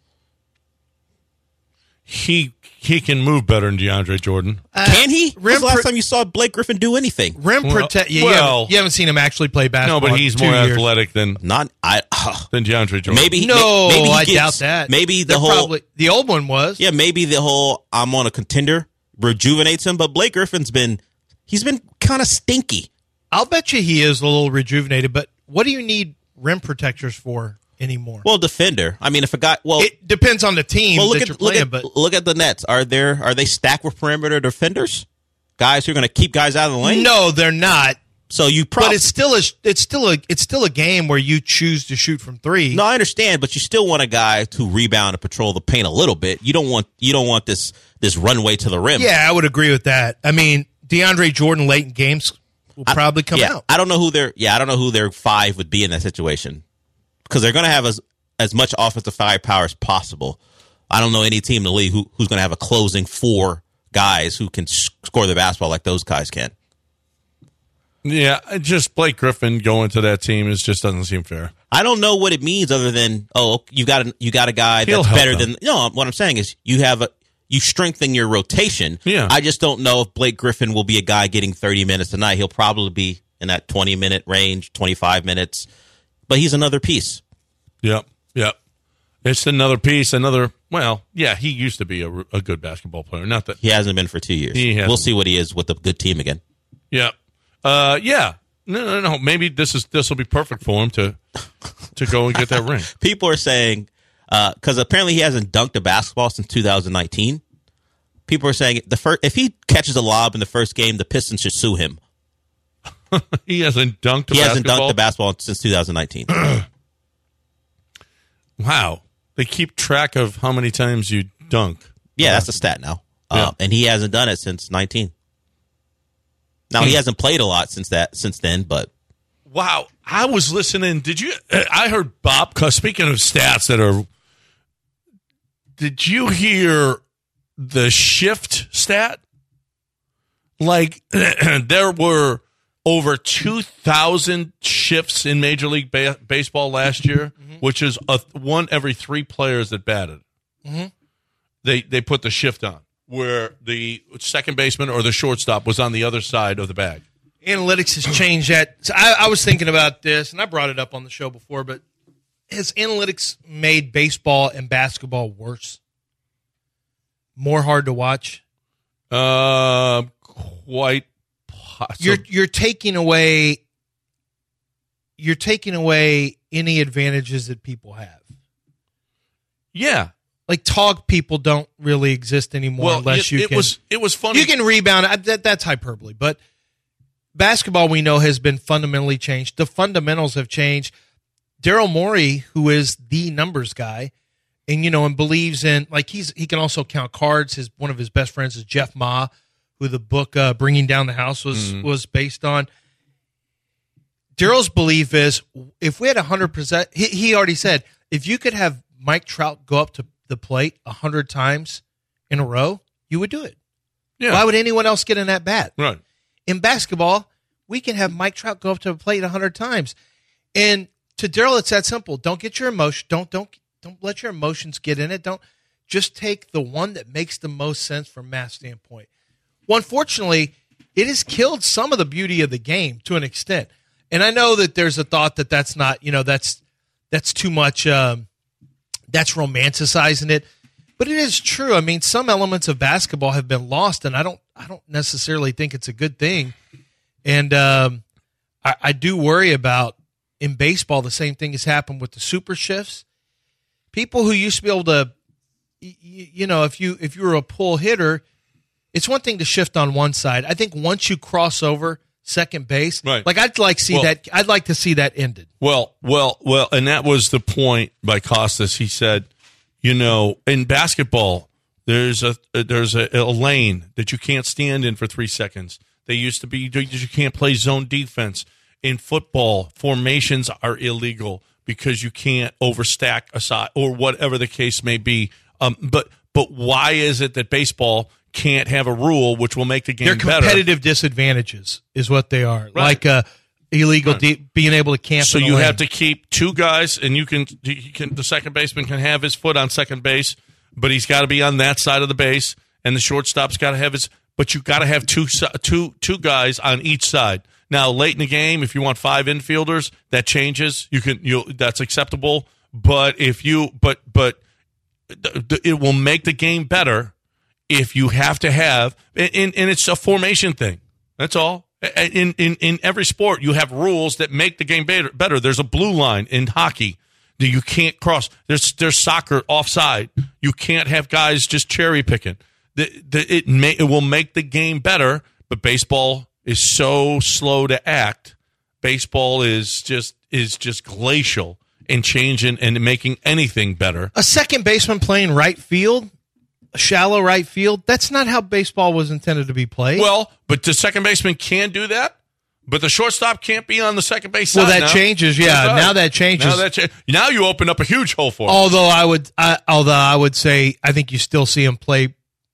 He he can move better than DeAndre Jordan. Can he? rim When's the last pro- time you saw Blake Griffin do anything? Rim Well- protect. Yeah, you, well- haven't, you haven't seen him actually play No, basketball. but in he's two more years. athletic than Not I. Uh, than DeAndre Jordan. maybe No, maybe he I gets- doubt that. Maybe the They're whole probably, the old one was. yeah. Maybe the whole I'm on a contender rejuvenates him. But Blake Griffin's been he's been kind of stinky. I'll bet you he is a little rejuvenated. But what do you need rim protectors for anymore? Well, defender. I mean, if a guy well. it depends on the team Well, look that at you're look playing. at but look at the Nets. Are there are they stacked with perimeter defenders? Guys who are going to keep guys out of the lane. no, they're not. So you But probably it's still a it's still a it's still a game where you choose to shoot from three. no, I understand, but you still want a guy to rebound and patrol the paint a little bit. You don't want you don't want this this runway to the rim. Yeah, I would agree with that. I mean, DeAndre Jordan late in games will probably come yeah, out. I don't know who their yeah I don't know who their five would be in that situation because they're going to have as as much offensive firepower as possible. I don't know any team in the league who, who's going to have a closing four guys who can score the basketball like those guys can. Yeah, just Blake Griffin going to that team is just doesn't seem fair. I don't know what it means other than oh you got a, you got a guy He'll that's help better them. than no. What I'm saying is you have a you strengthen your rotation. Yeah. I just don't know if Blake Griffin will be a guy getting thirty minutes a night. He'll probably be in that twenty minute range, twenty-five minutes, but he's another piece. Yep, yep. It's another piece, another. Well, yeah, he used to be a, a good basketball player. Not that. He hasn't been for two years. He hasn't. We'll see what he is with a good team again. Yeah, uh, yeah. No, no, no. Maybe this is this will be perfect for him to to go and get that ring. People are saying because apparently he hasn't dunked a basketball since two thousand nineteen. People are saying the first if he catches a lob in the first game, the Pistons should sue him. He hasn't dunked. A He hasn't basketball? dunked a basketball since two thousand nineteen. Wow, they keep track of how many times you dunk. Yeah, that's a stat now. Yeah. Uh, and he hasn't done it since nineteen. Now he hasn't played a lot since that since then, but Wow, I was listening. Did you? I heard Bob. 'Cause speaking of stats that are, did you hear the shift stat? Like there were over two thousand shifts in Major League ba- Baseball last year, mm-hmm. which is a, one every three players that batted. Mm-hmm. They they put the shift on where the second baseman or the shortstop was on the other side of the bag. Analytics has changed that. So I, I was thinking about this, and I brought it up on the show before, but has analytics made baseball and basketball worse? More hard to watch? Uh, quite possible. You're you're taking away you're taking away any advantages that people have. Yeah. Like talk people don't really exist anymore Well, unless it, you it can. was it was funny. You can rebound. I- That, that's hyperbole, but basketball we know has been fundamentally changed. The fundamentals have changed. Daryl Morey, who is the numbers guy, and you know, and believes in like he's he can also count cards. His one of his best friends is Jeff Ma, who the book uh, "Bringing Down the House" was Mm-hmm. was based on. Daryl's belief is if we had one hundred percent, he, he already said, if you could have Mike Trout go up to the plate one hundred times in a row, you would do it. Yeah. Why would anyone else get in that bat? Right. In basketball, we can have Mike Trout go up to the plate one hundred times. And to Daryl, it's that simple. Don't get your emotion. Don't, don't, don't let your emotions get in it. Don't just take the one that makes the most sense from math standpoint. Well, unfortunately, it has killed some of the beauty of the game to an extent. And I know that there's a thought that that's not, you know, that's that's too much, um, that's romanticizing it. But it is true. I mean, some elements of basketball have been lost, and I don't I don't necessarily think it's a good thing. And um, I, I do worry about, in baseball, the same thing has happened with the super shifts. People who used to be able to, you, you know, if you if you were a pull hitter, it's one thing to shift on one side. I think once you cross over second base, right. like I'd like see well, that. I'd like to see that ended. Well, well, well, and that was the point by Costas. He said, you know, in basketball, there's a there's a, a lane that you can't stand in for three seconds. They used to be you can't play zone defense. In football, formations are illegal because you can't overstack a side or whatever the case may be. Um, but but why is it that baseball can't have a rule which will make the game They're better? competitive disadvantages is what they are. Right. Like uh, illegal Right. de- being able to camp. So in the you lane. have to keep two guys, and you can, you can the second baseman can have his foot on second base, but he's got to be on that side of the base, and the shortstop's got to have his. But you got to have two two two guys on each side. Now, late in the game, if you want five infielders, that changes. You can you that's acceptable. But if you but but it will make the game better if you have to have and, and it's a formation thing. That's all. In, in in every sport, you have rules that make the game better. better. There's a blue line in hockey that you can't cross. There's there's soccer offside. You can't have guys just cherry picking. The, the, it may it will make the game better, but baseball is so slow to act. Baseball is just is just glacial in changing and making anything better. A second baseman playing right field, shallow right field, that's not how baseball was intended to be played. Well, but the second baseman can do that, but the shortstop can't be on the second base side. Well, that now. changes, yeah. That's right. Now that changes. Now, that cha- now you open up a huge hole for him. Although I would, I, although I would say, I think you still see him play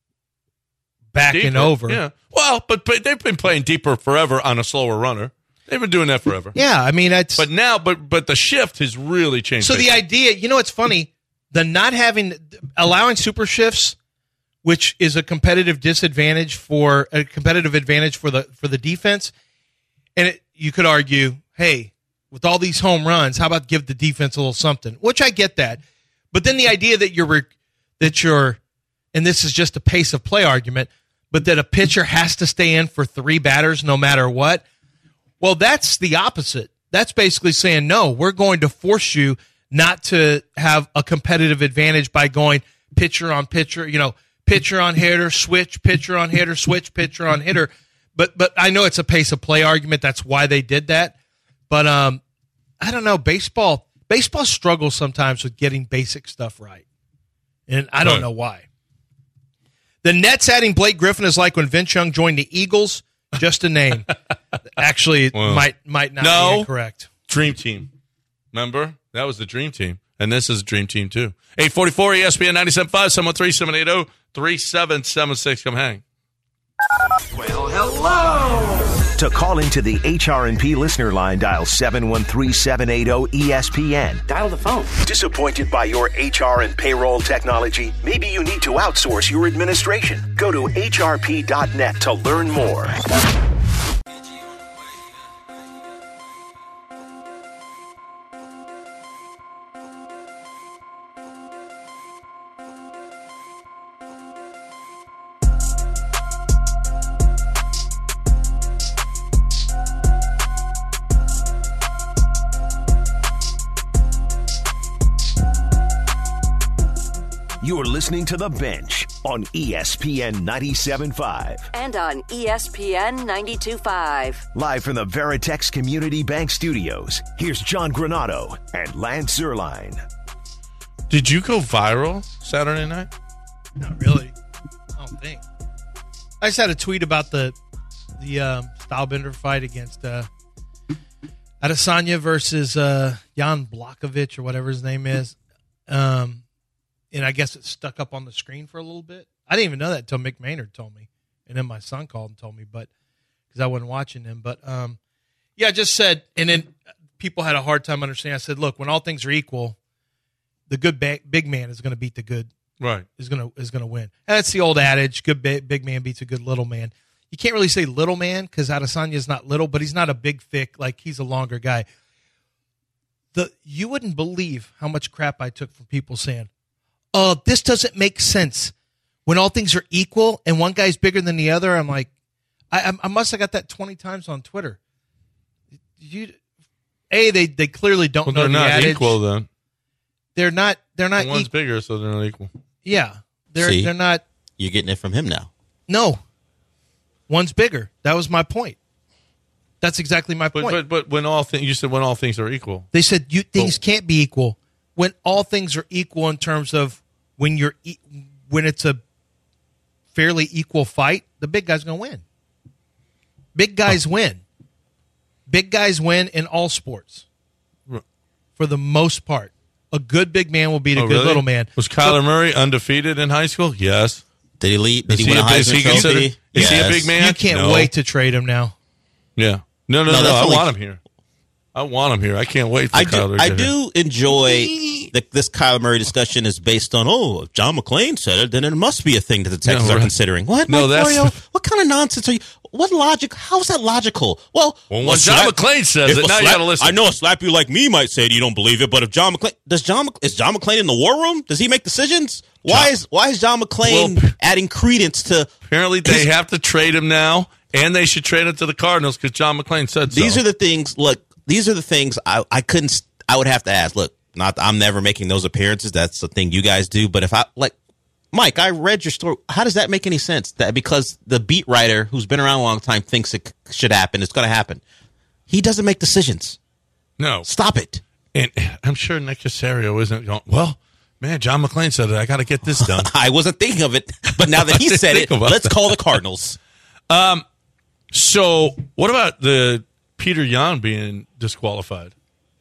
back Deeper, and over. Yeah. Well, but, but they've been playing deeper forever on a slower runner. They've been doing that forever. Yeah, I mean, that's. But now, but but the shift has really changed. So the baseball. idea, you know, it's funny, the not having, allowing super shifts, which is a competitive disadvantage for a competitive advantage for the for the defense, and it, you could argue, hey, with all these home runs, how about give the defense a little something? Which I get that, but then the idea that you're that you're, and this is just a pace of play argument, but that a pitcher has to stay in for three batters no matter what. Well, that's the opposite. That's basically saying, no, we're going to force you not to have a competitive advantage by going pitcher on pitcher, you know, pitcher on hitter, switch, pitcher on hitter, switch, pitcher on hitter. But but I know it's a pace of play argument. That's why they did that. But um, I don't know. Baseball baseball struggles sometimes with getting basic stuff right. And I don't Right. know why. The Nets adding Blake Griffin is like when Vince Young joined the Eagles. Just a name. Actually, it Well, might might not no. be incorrect. Dream Team. Remember? That was the Dream Team. And this is a Dream Team, too. eight forty-four E S P N ninety-seven point five, seven one three, seven eight zero, three seven seven six. Come hang. Well, hello. To call into the H R and P listener line, dial seven one three, seven eight zero, E S P N. Dial the phone. Disappointed by your H R and payroll technology? Maybe you need to outsource your administration. Go to H R P dot net to learn more. You're listening to The Bench on E S P N ninety-seven point five. And on E S P N ninety-two point five. Live from the Veritex Community Bank Studios, here's John Granado and Lance Zerline. Did you go viral Saturday night? Not really. I don't think. I just had a tweet about the the um, Stylebender fight against. Uh, Adesanya versus uh, Jan Blachowicz or whatever his name is. Um, and I guess it stuck up on the screen for a little bit. I didn't even know that until Mick Maynard told me. And then my son called and told me, but because I wasn't watching him. But, um, yeah, I just said, and then people had a hard time understanding. I said, look, when all things are equal, the good ba- big man is going to beat the good. Right. Is going to is going to win. And that's the old adage, good ba- big man beats a good little man. You can't really say little man because Adesanya is not little, but he's not a big, thick, like he's a longer guy. The You wouldn't believe how much crap I took from people saying, oh, this doesn't make sense. When all things are equal and one guy's bigger than the other, I'm like, I, I must have got that twenty times on Twitter. You, A, they, they clearly don't well, know they're the not adage. equal then. They're not. They're not. The one's e- bigger, so they're not equal. Yeah, they're See? they're not. You're getting it from him now. No, one's bigger. That was my point. That's exactly my But point. but but when all things you said when all things are equal. They said you things Oh. can't be equal. When all things are equal in terms of when you're e- when it's a fairly equal fight, the big guy's going to win. Big guys win. Big guys win in all sports. For the most part, a good big man will beat a Oh, good really? little man. Was Kyler Murray undefeated in high school? Yes. Did he lead? Did Is he he win a a- is Heisman he Trophy? considered- is he a Yes. big man? You can't No. wait to trade him now. Yeah. No, no, No, no. that's I only- want him here. I want him here. I can't wait for I Kyler do. to I get here. do enjoy that this Kyler Murray discussion is based on. Oh, if John McClain said it, then it must be a thing that the Texans No, are right. considering. What? No, Mike that's- Florio? What kind of nonsense are you? What logic? How is that logical? Well, Well, when a John slap- McClain says if it, a now you slap- gotta listen. I know a slap you like me might say it, you don't believe it, but if John McClain does John Mc- is John McClain in the war room? Does he make decisions? Why John- is why is John McClain Well, adding credence to? Apparently, they have to trade him now, and they should trade him to the Cardinals because John McClain said so. These are the things. Look, these are the things I, I couldn't. I would have to ask. Look, not I'm never making those appearances. That's the thing you guys do. But if I like, Mike, I read your story. How does that make any sense? That because the beat writer who's been around a long time thinks it should happen, it's going to happen. He doesn't make decisions. no. Stop it. And I'm sure Nick Casario isn't going, well, man, John McClain said it. I got to get this done. I wasn't thinking of it, but now that he didn't said think it, about let's that. call the Cardinals. So, what about the Peter Yan being disqualified?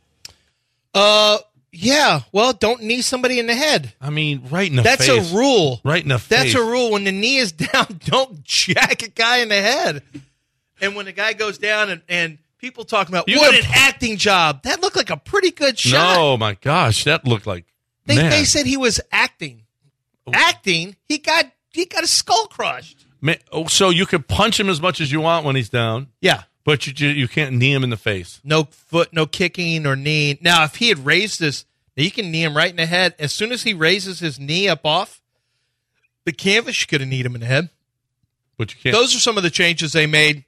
Uh, yeah. Well, don't knee somebody in the head. I mean, right in the That's face. a rule. Right in the That's face. a rule. When the knee is down, don't jack a guy in the head. And when the guy goes down and, and people talk about, You what got- an acting job. That looked like a pretty good shot. No, my gosh, that looked like They, man. they said he was acting. Acting? He got he got his skull crushed. Man, oh, so you could punch him as much as you want when he's down, Yeah. but you you can't knee him in the face. No foot, no kicking or knee. Now, if he had raised his, you can knee him right in the head. As soon as he raises his knee up off the canvas, you could have kneed him in the head. But you can't. Those are some of the changes they made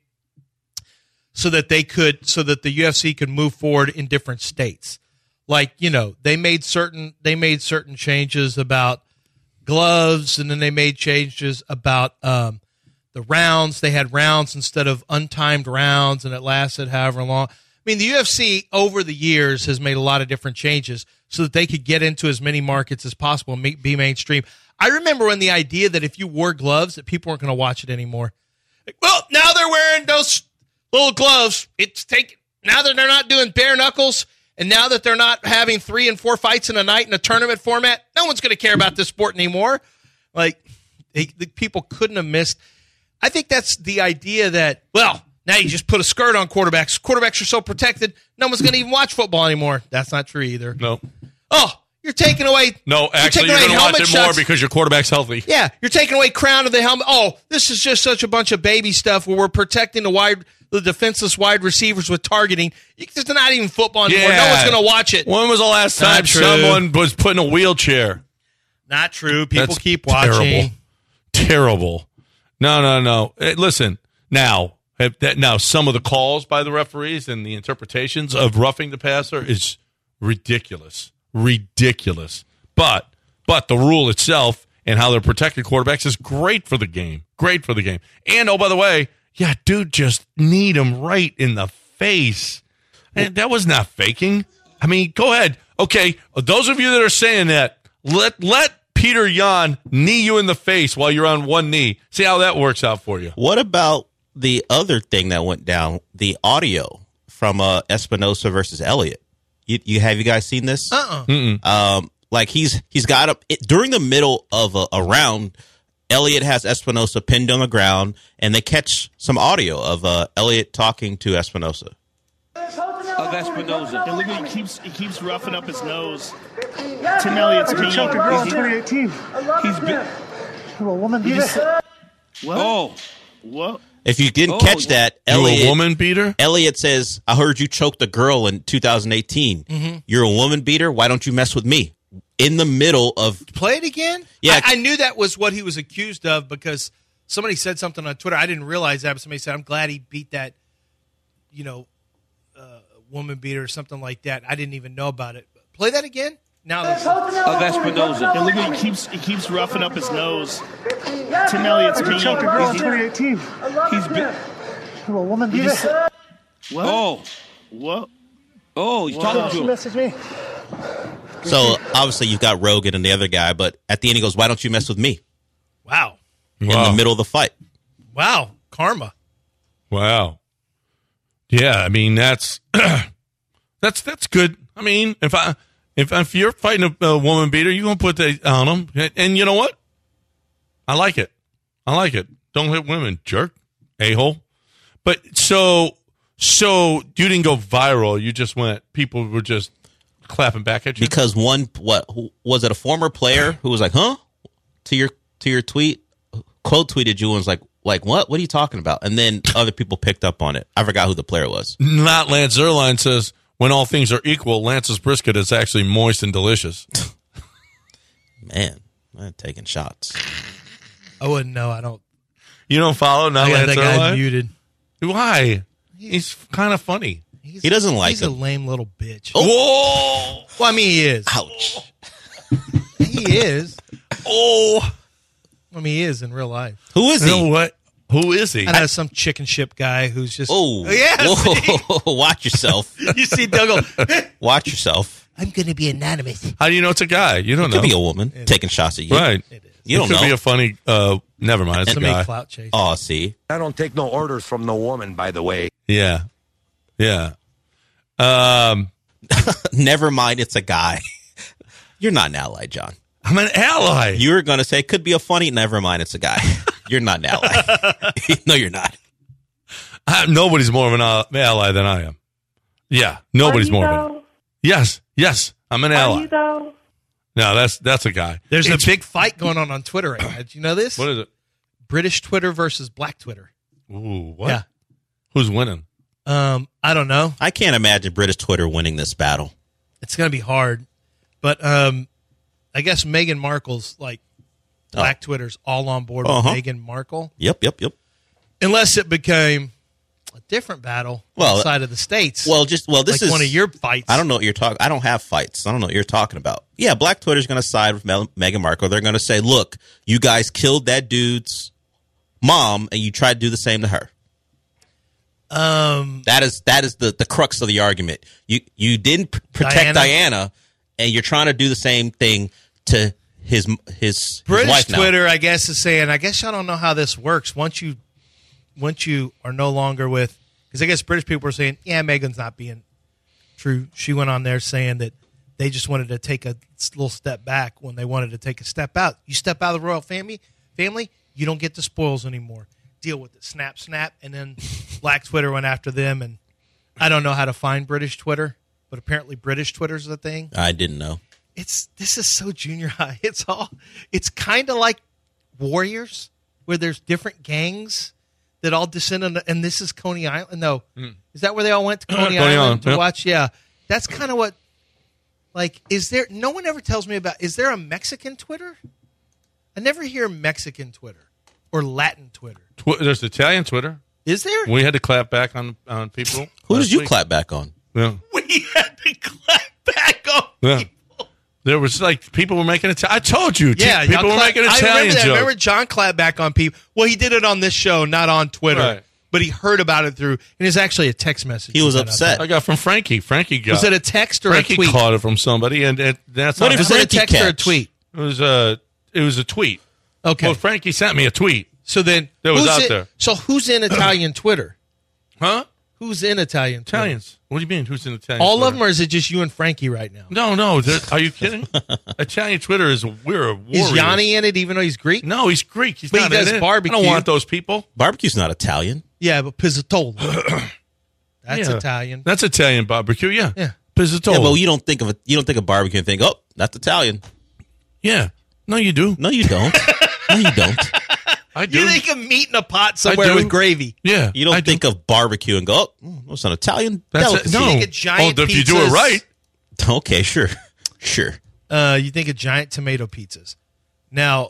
so that they could, so that the U F C could move forward in different states. Like, you know, they made certain, they made certain changes about gloves, and then they made changes about um, the rounds. They had rounds instead of untimed rounds, and it lasted however long. I mean, the U F C over the years has made a lot of different changes so that they could get into as many markets as possible and make, be mainstream. I remember when the idea that if you wore gloves, that people weren't going to watch it anymore. Like, well, now they're wearing those little gloves. It's taking now that they're not doing bare knuckles, and now that they're not having three and four fights in a night in a tournament format, no one's going to care about this sport anymore. Like, they, the people couldn't have missed. I think that's the idea that, well, now you just put a skirt on quarterbacks. Quarterbacks are so protected, no one's going to even watch football anymore. That's not true either. no, Oh, you're taking away. no. Actually, taking you're away going to watch helmet it more shots. because your quarterback's healthy. Yeah, you're taking away crown of the helmet. Oh, this is just such a bunch of baby stuff where we're protecting the wide, the defenseless wide receivers with targeting. It's not even football anymore. No one's going to watch it. When was the last Not time true. someone was put in a wheelchair? Not true. People That's keep watching. Terrible. Terrible. No, no, no. Hey, listen, now, have that, now some of the calls by the referees and the interpretations of roughing the passer is ridiculous. Ridiculous. But but the rule itself and how they're protecting quarterbacks is great for the game. Great for the game. And, oh, by the way, yeah, dude, just need him right in the face. And that was not faking. I mean, go ahead. Okay, those of you that are saying that, let let Peter Yan knee you in the face while you're on one knee. See how that works out for you. What about the other thing that went down? The audio from uh, Espinosa versus Elliott. You, you have you guys seen this? Uh-uh. Um, like he's he's got up it, during the middle of a, a round. Elliott has Espinosa pinned on the ground, and they catch some audio of uh, Elliott talking to Espinosa. Of Espinosa. And look at he keeps he keeps roughing up his nose. Tim Elliott's mean. He choked a girl in twenty eighteen. He's been. A woman beat Just, it. what? Oh. What? If you didn't Oh, catch that, You a Elliott, woman beater? Elliott says, I heard you choked a girl in two thousand eighteen. Mm-hmm. You're a woman beater? Why don't you mess with me? In the middle of... Play it again? Yeah. I, I knew that was what he was accused of because somebody said something on Twitter. I didn't realize that, but somebody said, I'm glad he beat that, you know, uh, woman beater or something like that. I didn't even know about it. Play that again? Now that's Of Espinosa. And look at he keeps he keeps roughing up his nose. Tim Elliott's He mean. choked a girl in He's, twenty eighteen. he's been. A woman beat Just, it. what? Oh. What? Oh, he's talking She to him. messaged me. So, obviously, you've got Rogan and the other guy, but at the end he goes, why don't you mess with me? wow. In Wow. the middle of the fight. Wow. Karma. Wow. Yeah, I mean that's that's that's good. I mean, if I if if you're fighting a, a woman beater, you're gonna put that on them, and, and you know what? I like it. I like it. Don't hit women, jerk, a hole. But so so you didn't go viral. You just went. People were just clapping back at you Because one, what, who, was it a former player who was like, huh? To your to your tweet, quote tweeted you and was like, like what? What are you talking about? And then other people picked up on it. I forgot who the player was. Not Lance Zierlein says when all things are equal, Lance's brisket is actually moist and delicious. Man, I'm taking shots. I wouldn't know. I don't. You don't follow not I got Lance that guy Zierlein? muted. Why? He's kind of funny. He's, He doesn't like He's him. a lame little bitch. Oh, Well, I mean, he is. Ouch. He is. oh. I mean, he is in real life. Who is You know he? what? Who is he? I know some chicken ship guy who's just. Oh, yeah. Whoa. Watch yourself. You see Doug go, Watch yourself. I'm going to be anonymous. How do you know it's a guy? You don't Could know. be a woman taking shots at you. Right. It is. You don't it could know. be a funny. Uh, never mind. It's a Somebody guy. clout chase. Oh, see. I don't take no orders from no woman, by the way. Yeah. Yeah. Um, Never mind, it's a guy. You're not an ally, John. I'm an ally. You were going to say, could be a funny, never mind, it's a guy. You're not an ally. No, you're not. I, nobody's more of an uh, ally than I am. Yeah. Nobody's more of an. Yes. Yes. I'm an ally. No, that's that's a guy. There's It's- a big fight going on on Twitter right now. Did you know this? What is it? British Twitter versus Black Twitter. Ooh, what? Yeah. Who's winning? Um, I don't know. I can't imagine British Twitter winning this battle. It's going to be hard. But um, I guess Meghan Markle's like Black Twitter's all on board with Uh-huh. Meghan Markle. Yep, yep, yep. Unless it became a different battle Well, outside of the States. Well, just well, this like is one of your fights. I don't know what you're talking. I don't have fights. I don't know what you're talking about. Yeah, Black Twitter's going to side with Mel- Meghan Markle. They're going to say, "Look, you guys killed that dude's mom, and you tried to do the same to her." Um, That is that is the, the crux of the argument. You you didn't pr- protect Diana? Diana, and you're trying to do the same thing to his his, his British wife now. Twitter, I guess, is saying, I guess I don't know how this works. Once you once you are no longer with, because I guess British people are saying, yeah, Meghan's not being true. She went on there saying that they just wanted to take a little step back when they wanted to take a step out. You step out of the royal family, family, you don't get the spoils anymore. Deal with it. Snap, snap. And then Black Twitter went after them. And I don't know how to find British Twitter, but apparently British Twitter's the thing. I didn't know. It's this is so junior high. It's all it's kind of like Warriors, where there's different gangs that all descend on. And this is Coney Island. No, is that where they all went to Coney, Coney Island, Island, to yep. watch? Yeah, that's kind of what. Like, is there? No one ever tells me about. Is there a Mexican Twitter? I never hear Mexican Twitter or Latin Twitter. Tw- there's Italian Twitter. Is there? We had to clap back on on people. Who last did you week. clap back on? Yeah. We had to clap back on. Yeah. There was like people were making it. I told you. t- Yeah, people y'all were clap- making I Italian remember that. jokes. Remember John clapped back on people. Well, he did it on this show, not on Twitter. Right. But he heard about it through, and it's actually a text message. He was sent out. upset. I got from Frankie. Frankie got. Was it a text or Frankie a tweet? caught it from somebody, and it, that's What not if Was it a Frankie text or a catch? tweet? It was a it was a tweet. Okay. Well, Frankie sent me a tweet. So then, That was who's out in- there. So who's in Italian Twitter? Huh? Who's in Italian? Twitter? Italians. What do you mean? Who's in Italian? All Twitter? of them, or is it just you and Frankie right now? No, no. Are you kidding? Italian Twitter is we're a warrior. Is Yanni in it, even though he's Greek? No, he's Greek. He's But not he does in it. barbecue. I don't want those people. Barbecue's not Italian. Yeah, but Pizzatola. That's Yeah. Italian. That's Italian barbecue. Yeah. Yeah. Pizzatola. Yeah, but you don't think of a you don't think of barbecue and think, oh, that's Italian. Yeah. No, you do. No, you don't. No, you don't. I do. You think of meat in a pot somewhere do. with gravy. Yeah. You don't I think do. of barbecue and go, oh, that's an Italian That's delicacy. it. No. You think of giant oh, if you do pizzas. it right. Okay, sure. Sure. Uh, you think of giant tomato pizzas. Now,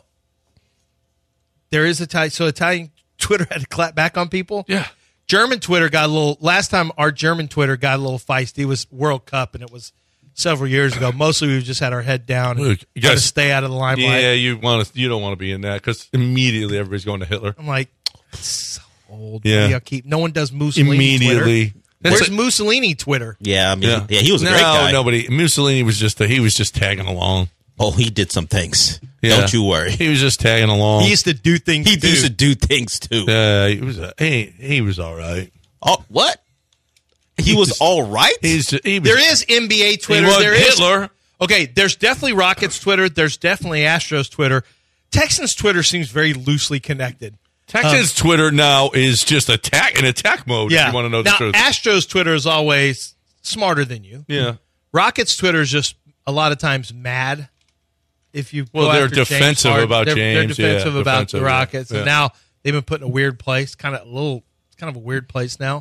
there is Italian. So Italian Twitter had to clap back on people. Yeah. German Twitter got a little. Last time our German Twitter got a little feisty. It was World Cup, and it was several years ago. Mostly, we just had our head down and Look, you tried to guys- stay out of the limelight. Yeah, you want to. You don't want to be in that because immediately everybody's going to Hitler. I'm like, it's so old. Yeah. Yeah, keep. No one does Mussolini Immediately. Twitter. That's Where's a- Mussolini Twitter? Yeah, I mean, Yeah. yeah, he was a no, great guy. nobody. Mussolini was just. A, he was just tagging along. Oh, he did some things. Yeah. Don't you worry. He was just tagging along. He used to do things. He too. used to do things too. Uh, he was. A, he he was all right. Oh, what? He was all right? He's. Just, he was, There is N B A Twitter. He was There is Hitler. Okay, there's definitely Rockets Twitter. There's definitely Astros Twitter. Texans Twitter seems very loosely connected. Texas Twitter now is just attack in attack mode. Yeah. If you want to know the now, truth. Astros Twitter is always smarter than you. yeah. Rockets Twitter is just a lot of times mad. If you Well, go they're after James defensive Harden. about they're, James, They're defensive yeah, about defensive, the yeah, Rockets, yeah. and now they've been put in a weird place. Kind of a little, it's kind of a weird place now.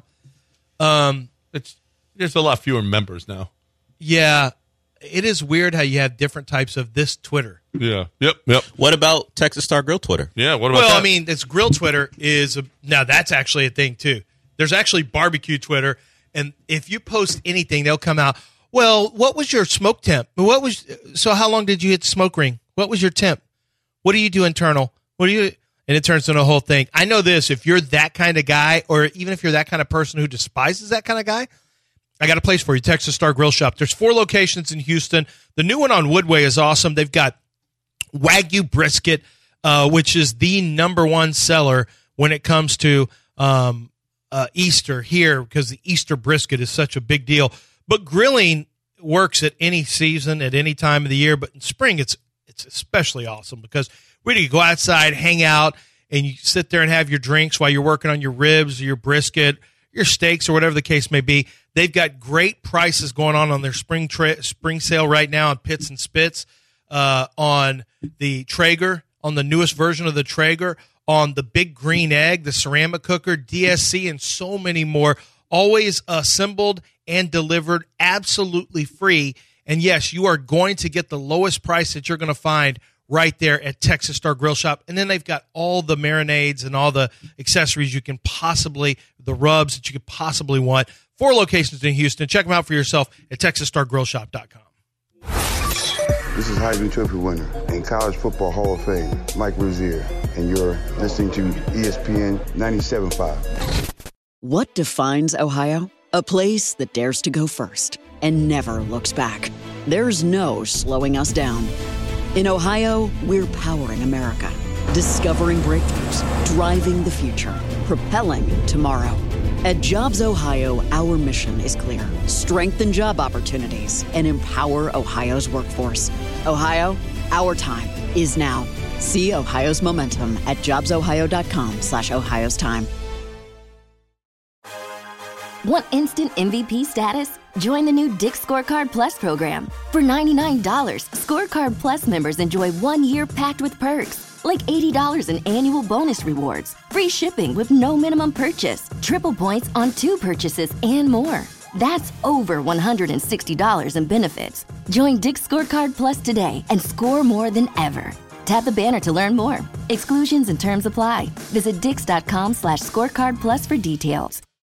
Um, It's there's a lot fewer members now. yeah, it is weird how you have different types of this Twitter. Yeah. Yep. Yep. What about Texas Star Grill Twitter? Yeah. What about Well, that? I mean, this grill Twitter is a, now that's actually a thing too. There's actually barbecue Twitter, and if you post anything, they'll come out. Well, what was your smoke temp? What was so? How long did you hit the smoke ring? What was your temp? What do you do internal? What do you? And it turns into a whole thing. I know this. If you're that kind of guy, or even if you're that kind of person who despises that kind of guy, I got a place for you, Texas Star Grill Shop. There's four locations in Houston. The new one on Woodway is awesome. They've got Wagyu brisket, uh, which is the number one seller when it comes to um, uh, Easter here, because the Easter brisket is such a big deal. But grilling works at any season, at any time of the year. But in spring, it's it's especially awesome because really you go outside, hang out, and you sit there and have your drinks while you're working on your ribs, or your brisket, your steaks, or whatever the case may be. They've got great prices going on on their spring tra- spring sale right now on Pits and Spits, uh, on the Traeger, on the newest version of the Traeger, on the Big Green Egg, the ceramic cooker, D S C, and so many more. Always assembled and delivered absolutely free. And yes, you are going to get the lowest price that you're going to find right there at Texas Star Grill Shop. And then they've got all the marinades and all the accessories you can possibly, the rubs that you could possibly want. Four locations in Houston. Check them out for yourself at texas star grill shop dot com. This is Heisman Trophy winner and College Football Hall of Fame, Mike Rozier, and you're listening to E S P N ninety-seven point five. What defines Ohio? A place that dares to go first and never looks back. There's no slowing us down. In Ohio, we're powering America, discovering breakthroughs, driving the future, propelling tomorrow. At Jobs Ohio, our mission is clear. Strengthen job opportunities and empower Ohio's workforce. Ohio, our time is now. See Ohio's momentum at jobs ohio dot com slash Ohio's time. Want instant M V P status? Join the new Dick's Scorecard Plus program. For ninety-nine dollars, Scorecard Plus members enjoy one year packed with perks, like eighty dollars in annual bonus rewards, free shipping with no minimum purchase, triple points on two purchases, and more. That's over one hundred sixty dollars in benefits. Join Dick's Scorecard Plus today and score more than ever. Tap the banner to learn more. Exclusions and terms apply. Visit dix dot com slash scorecard plus for details.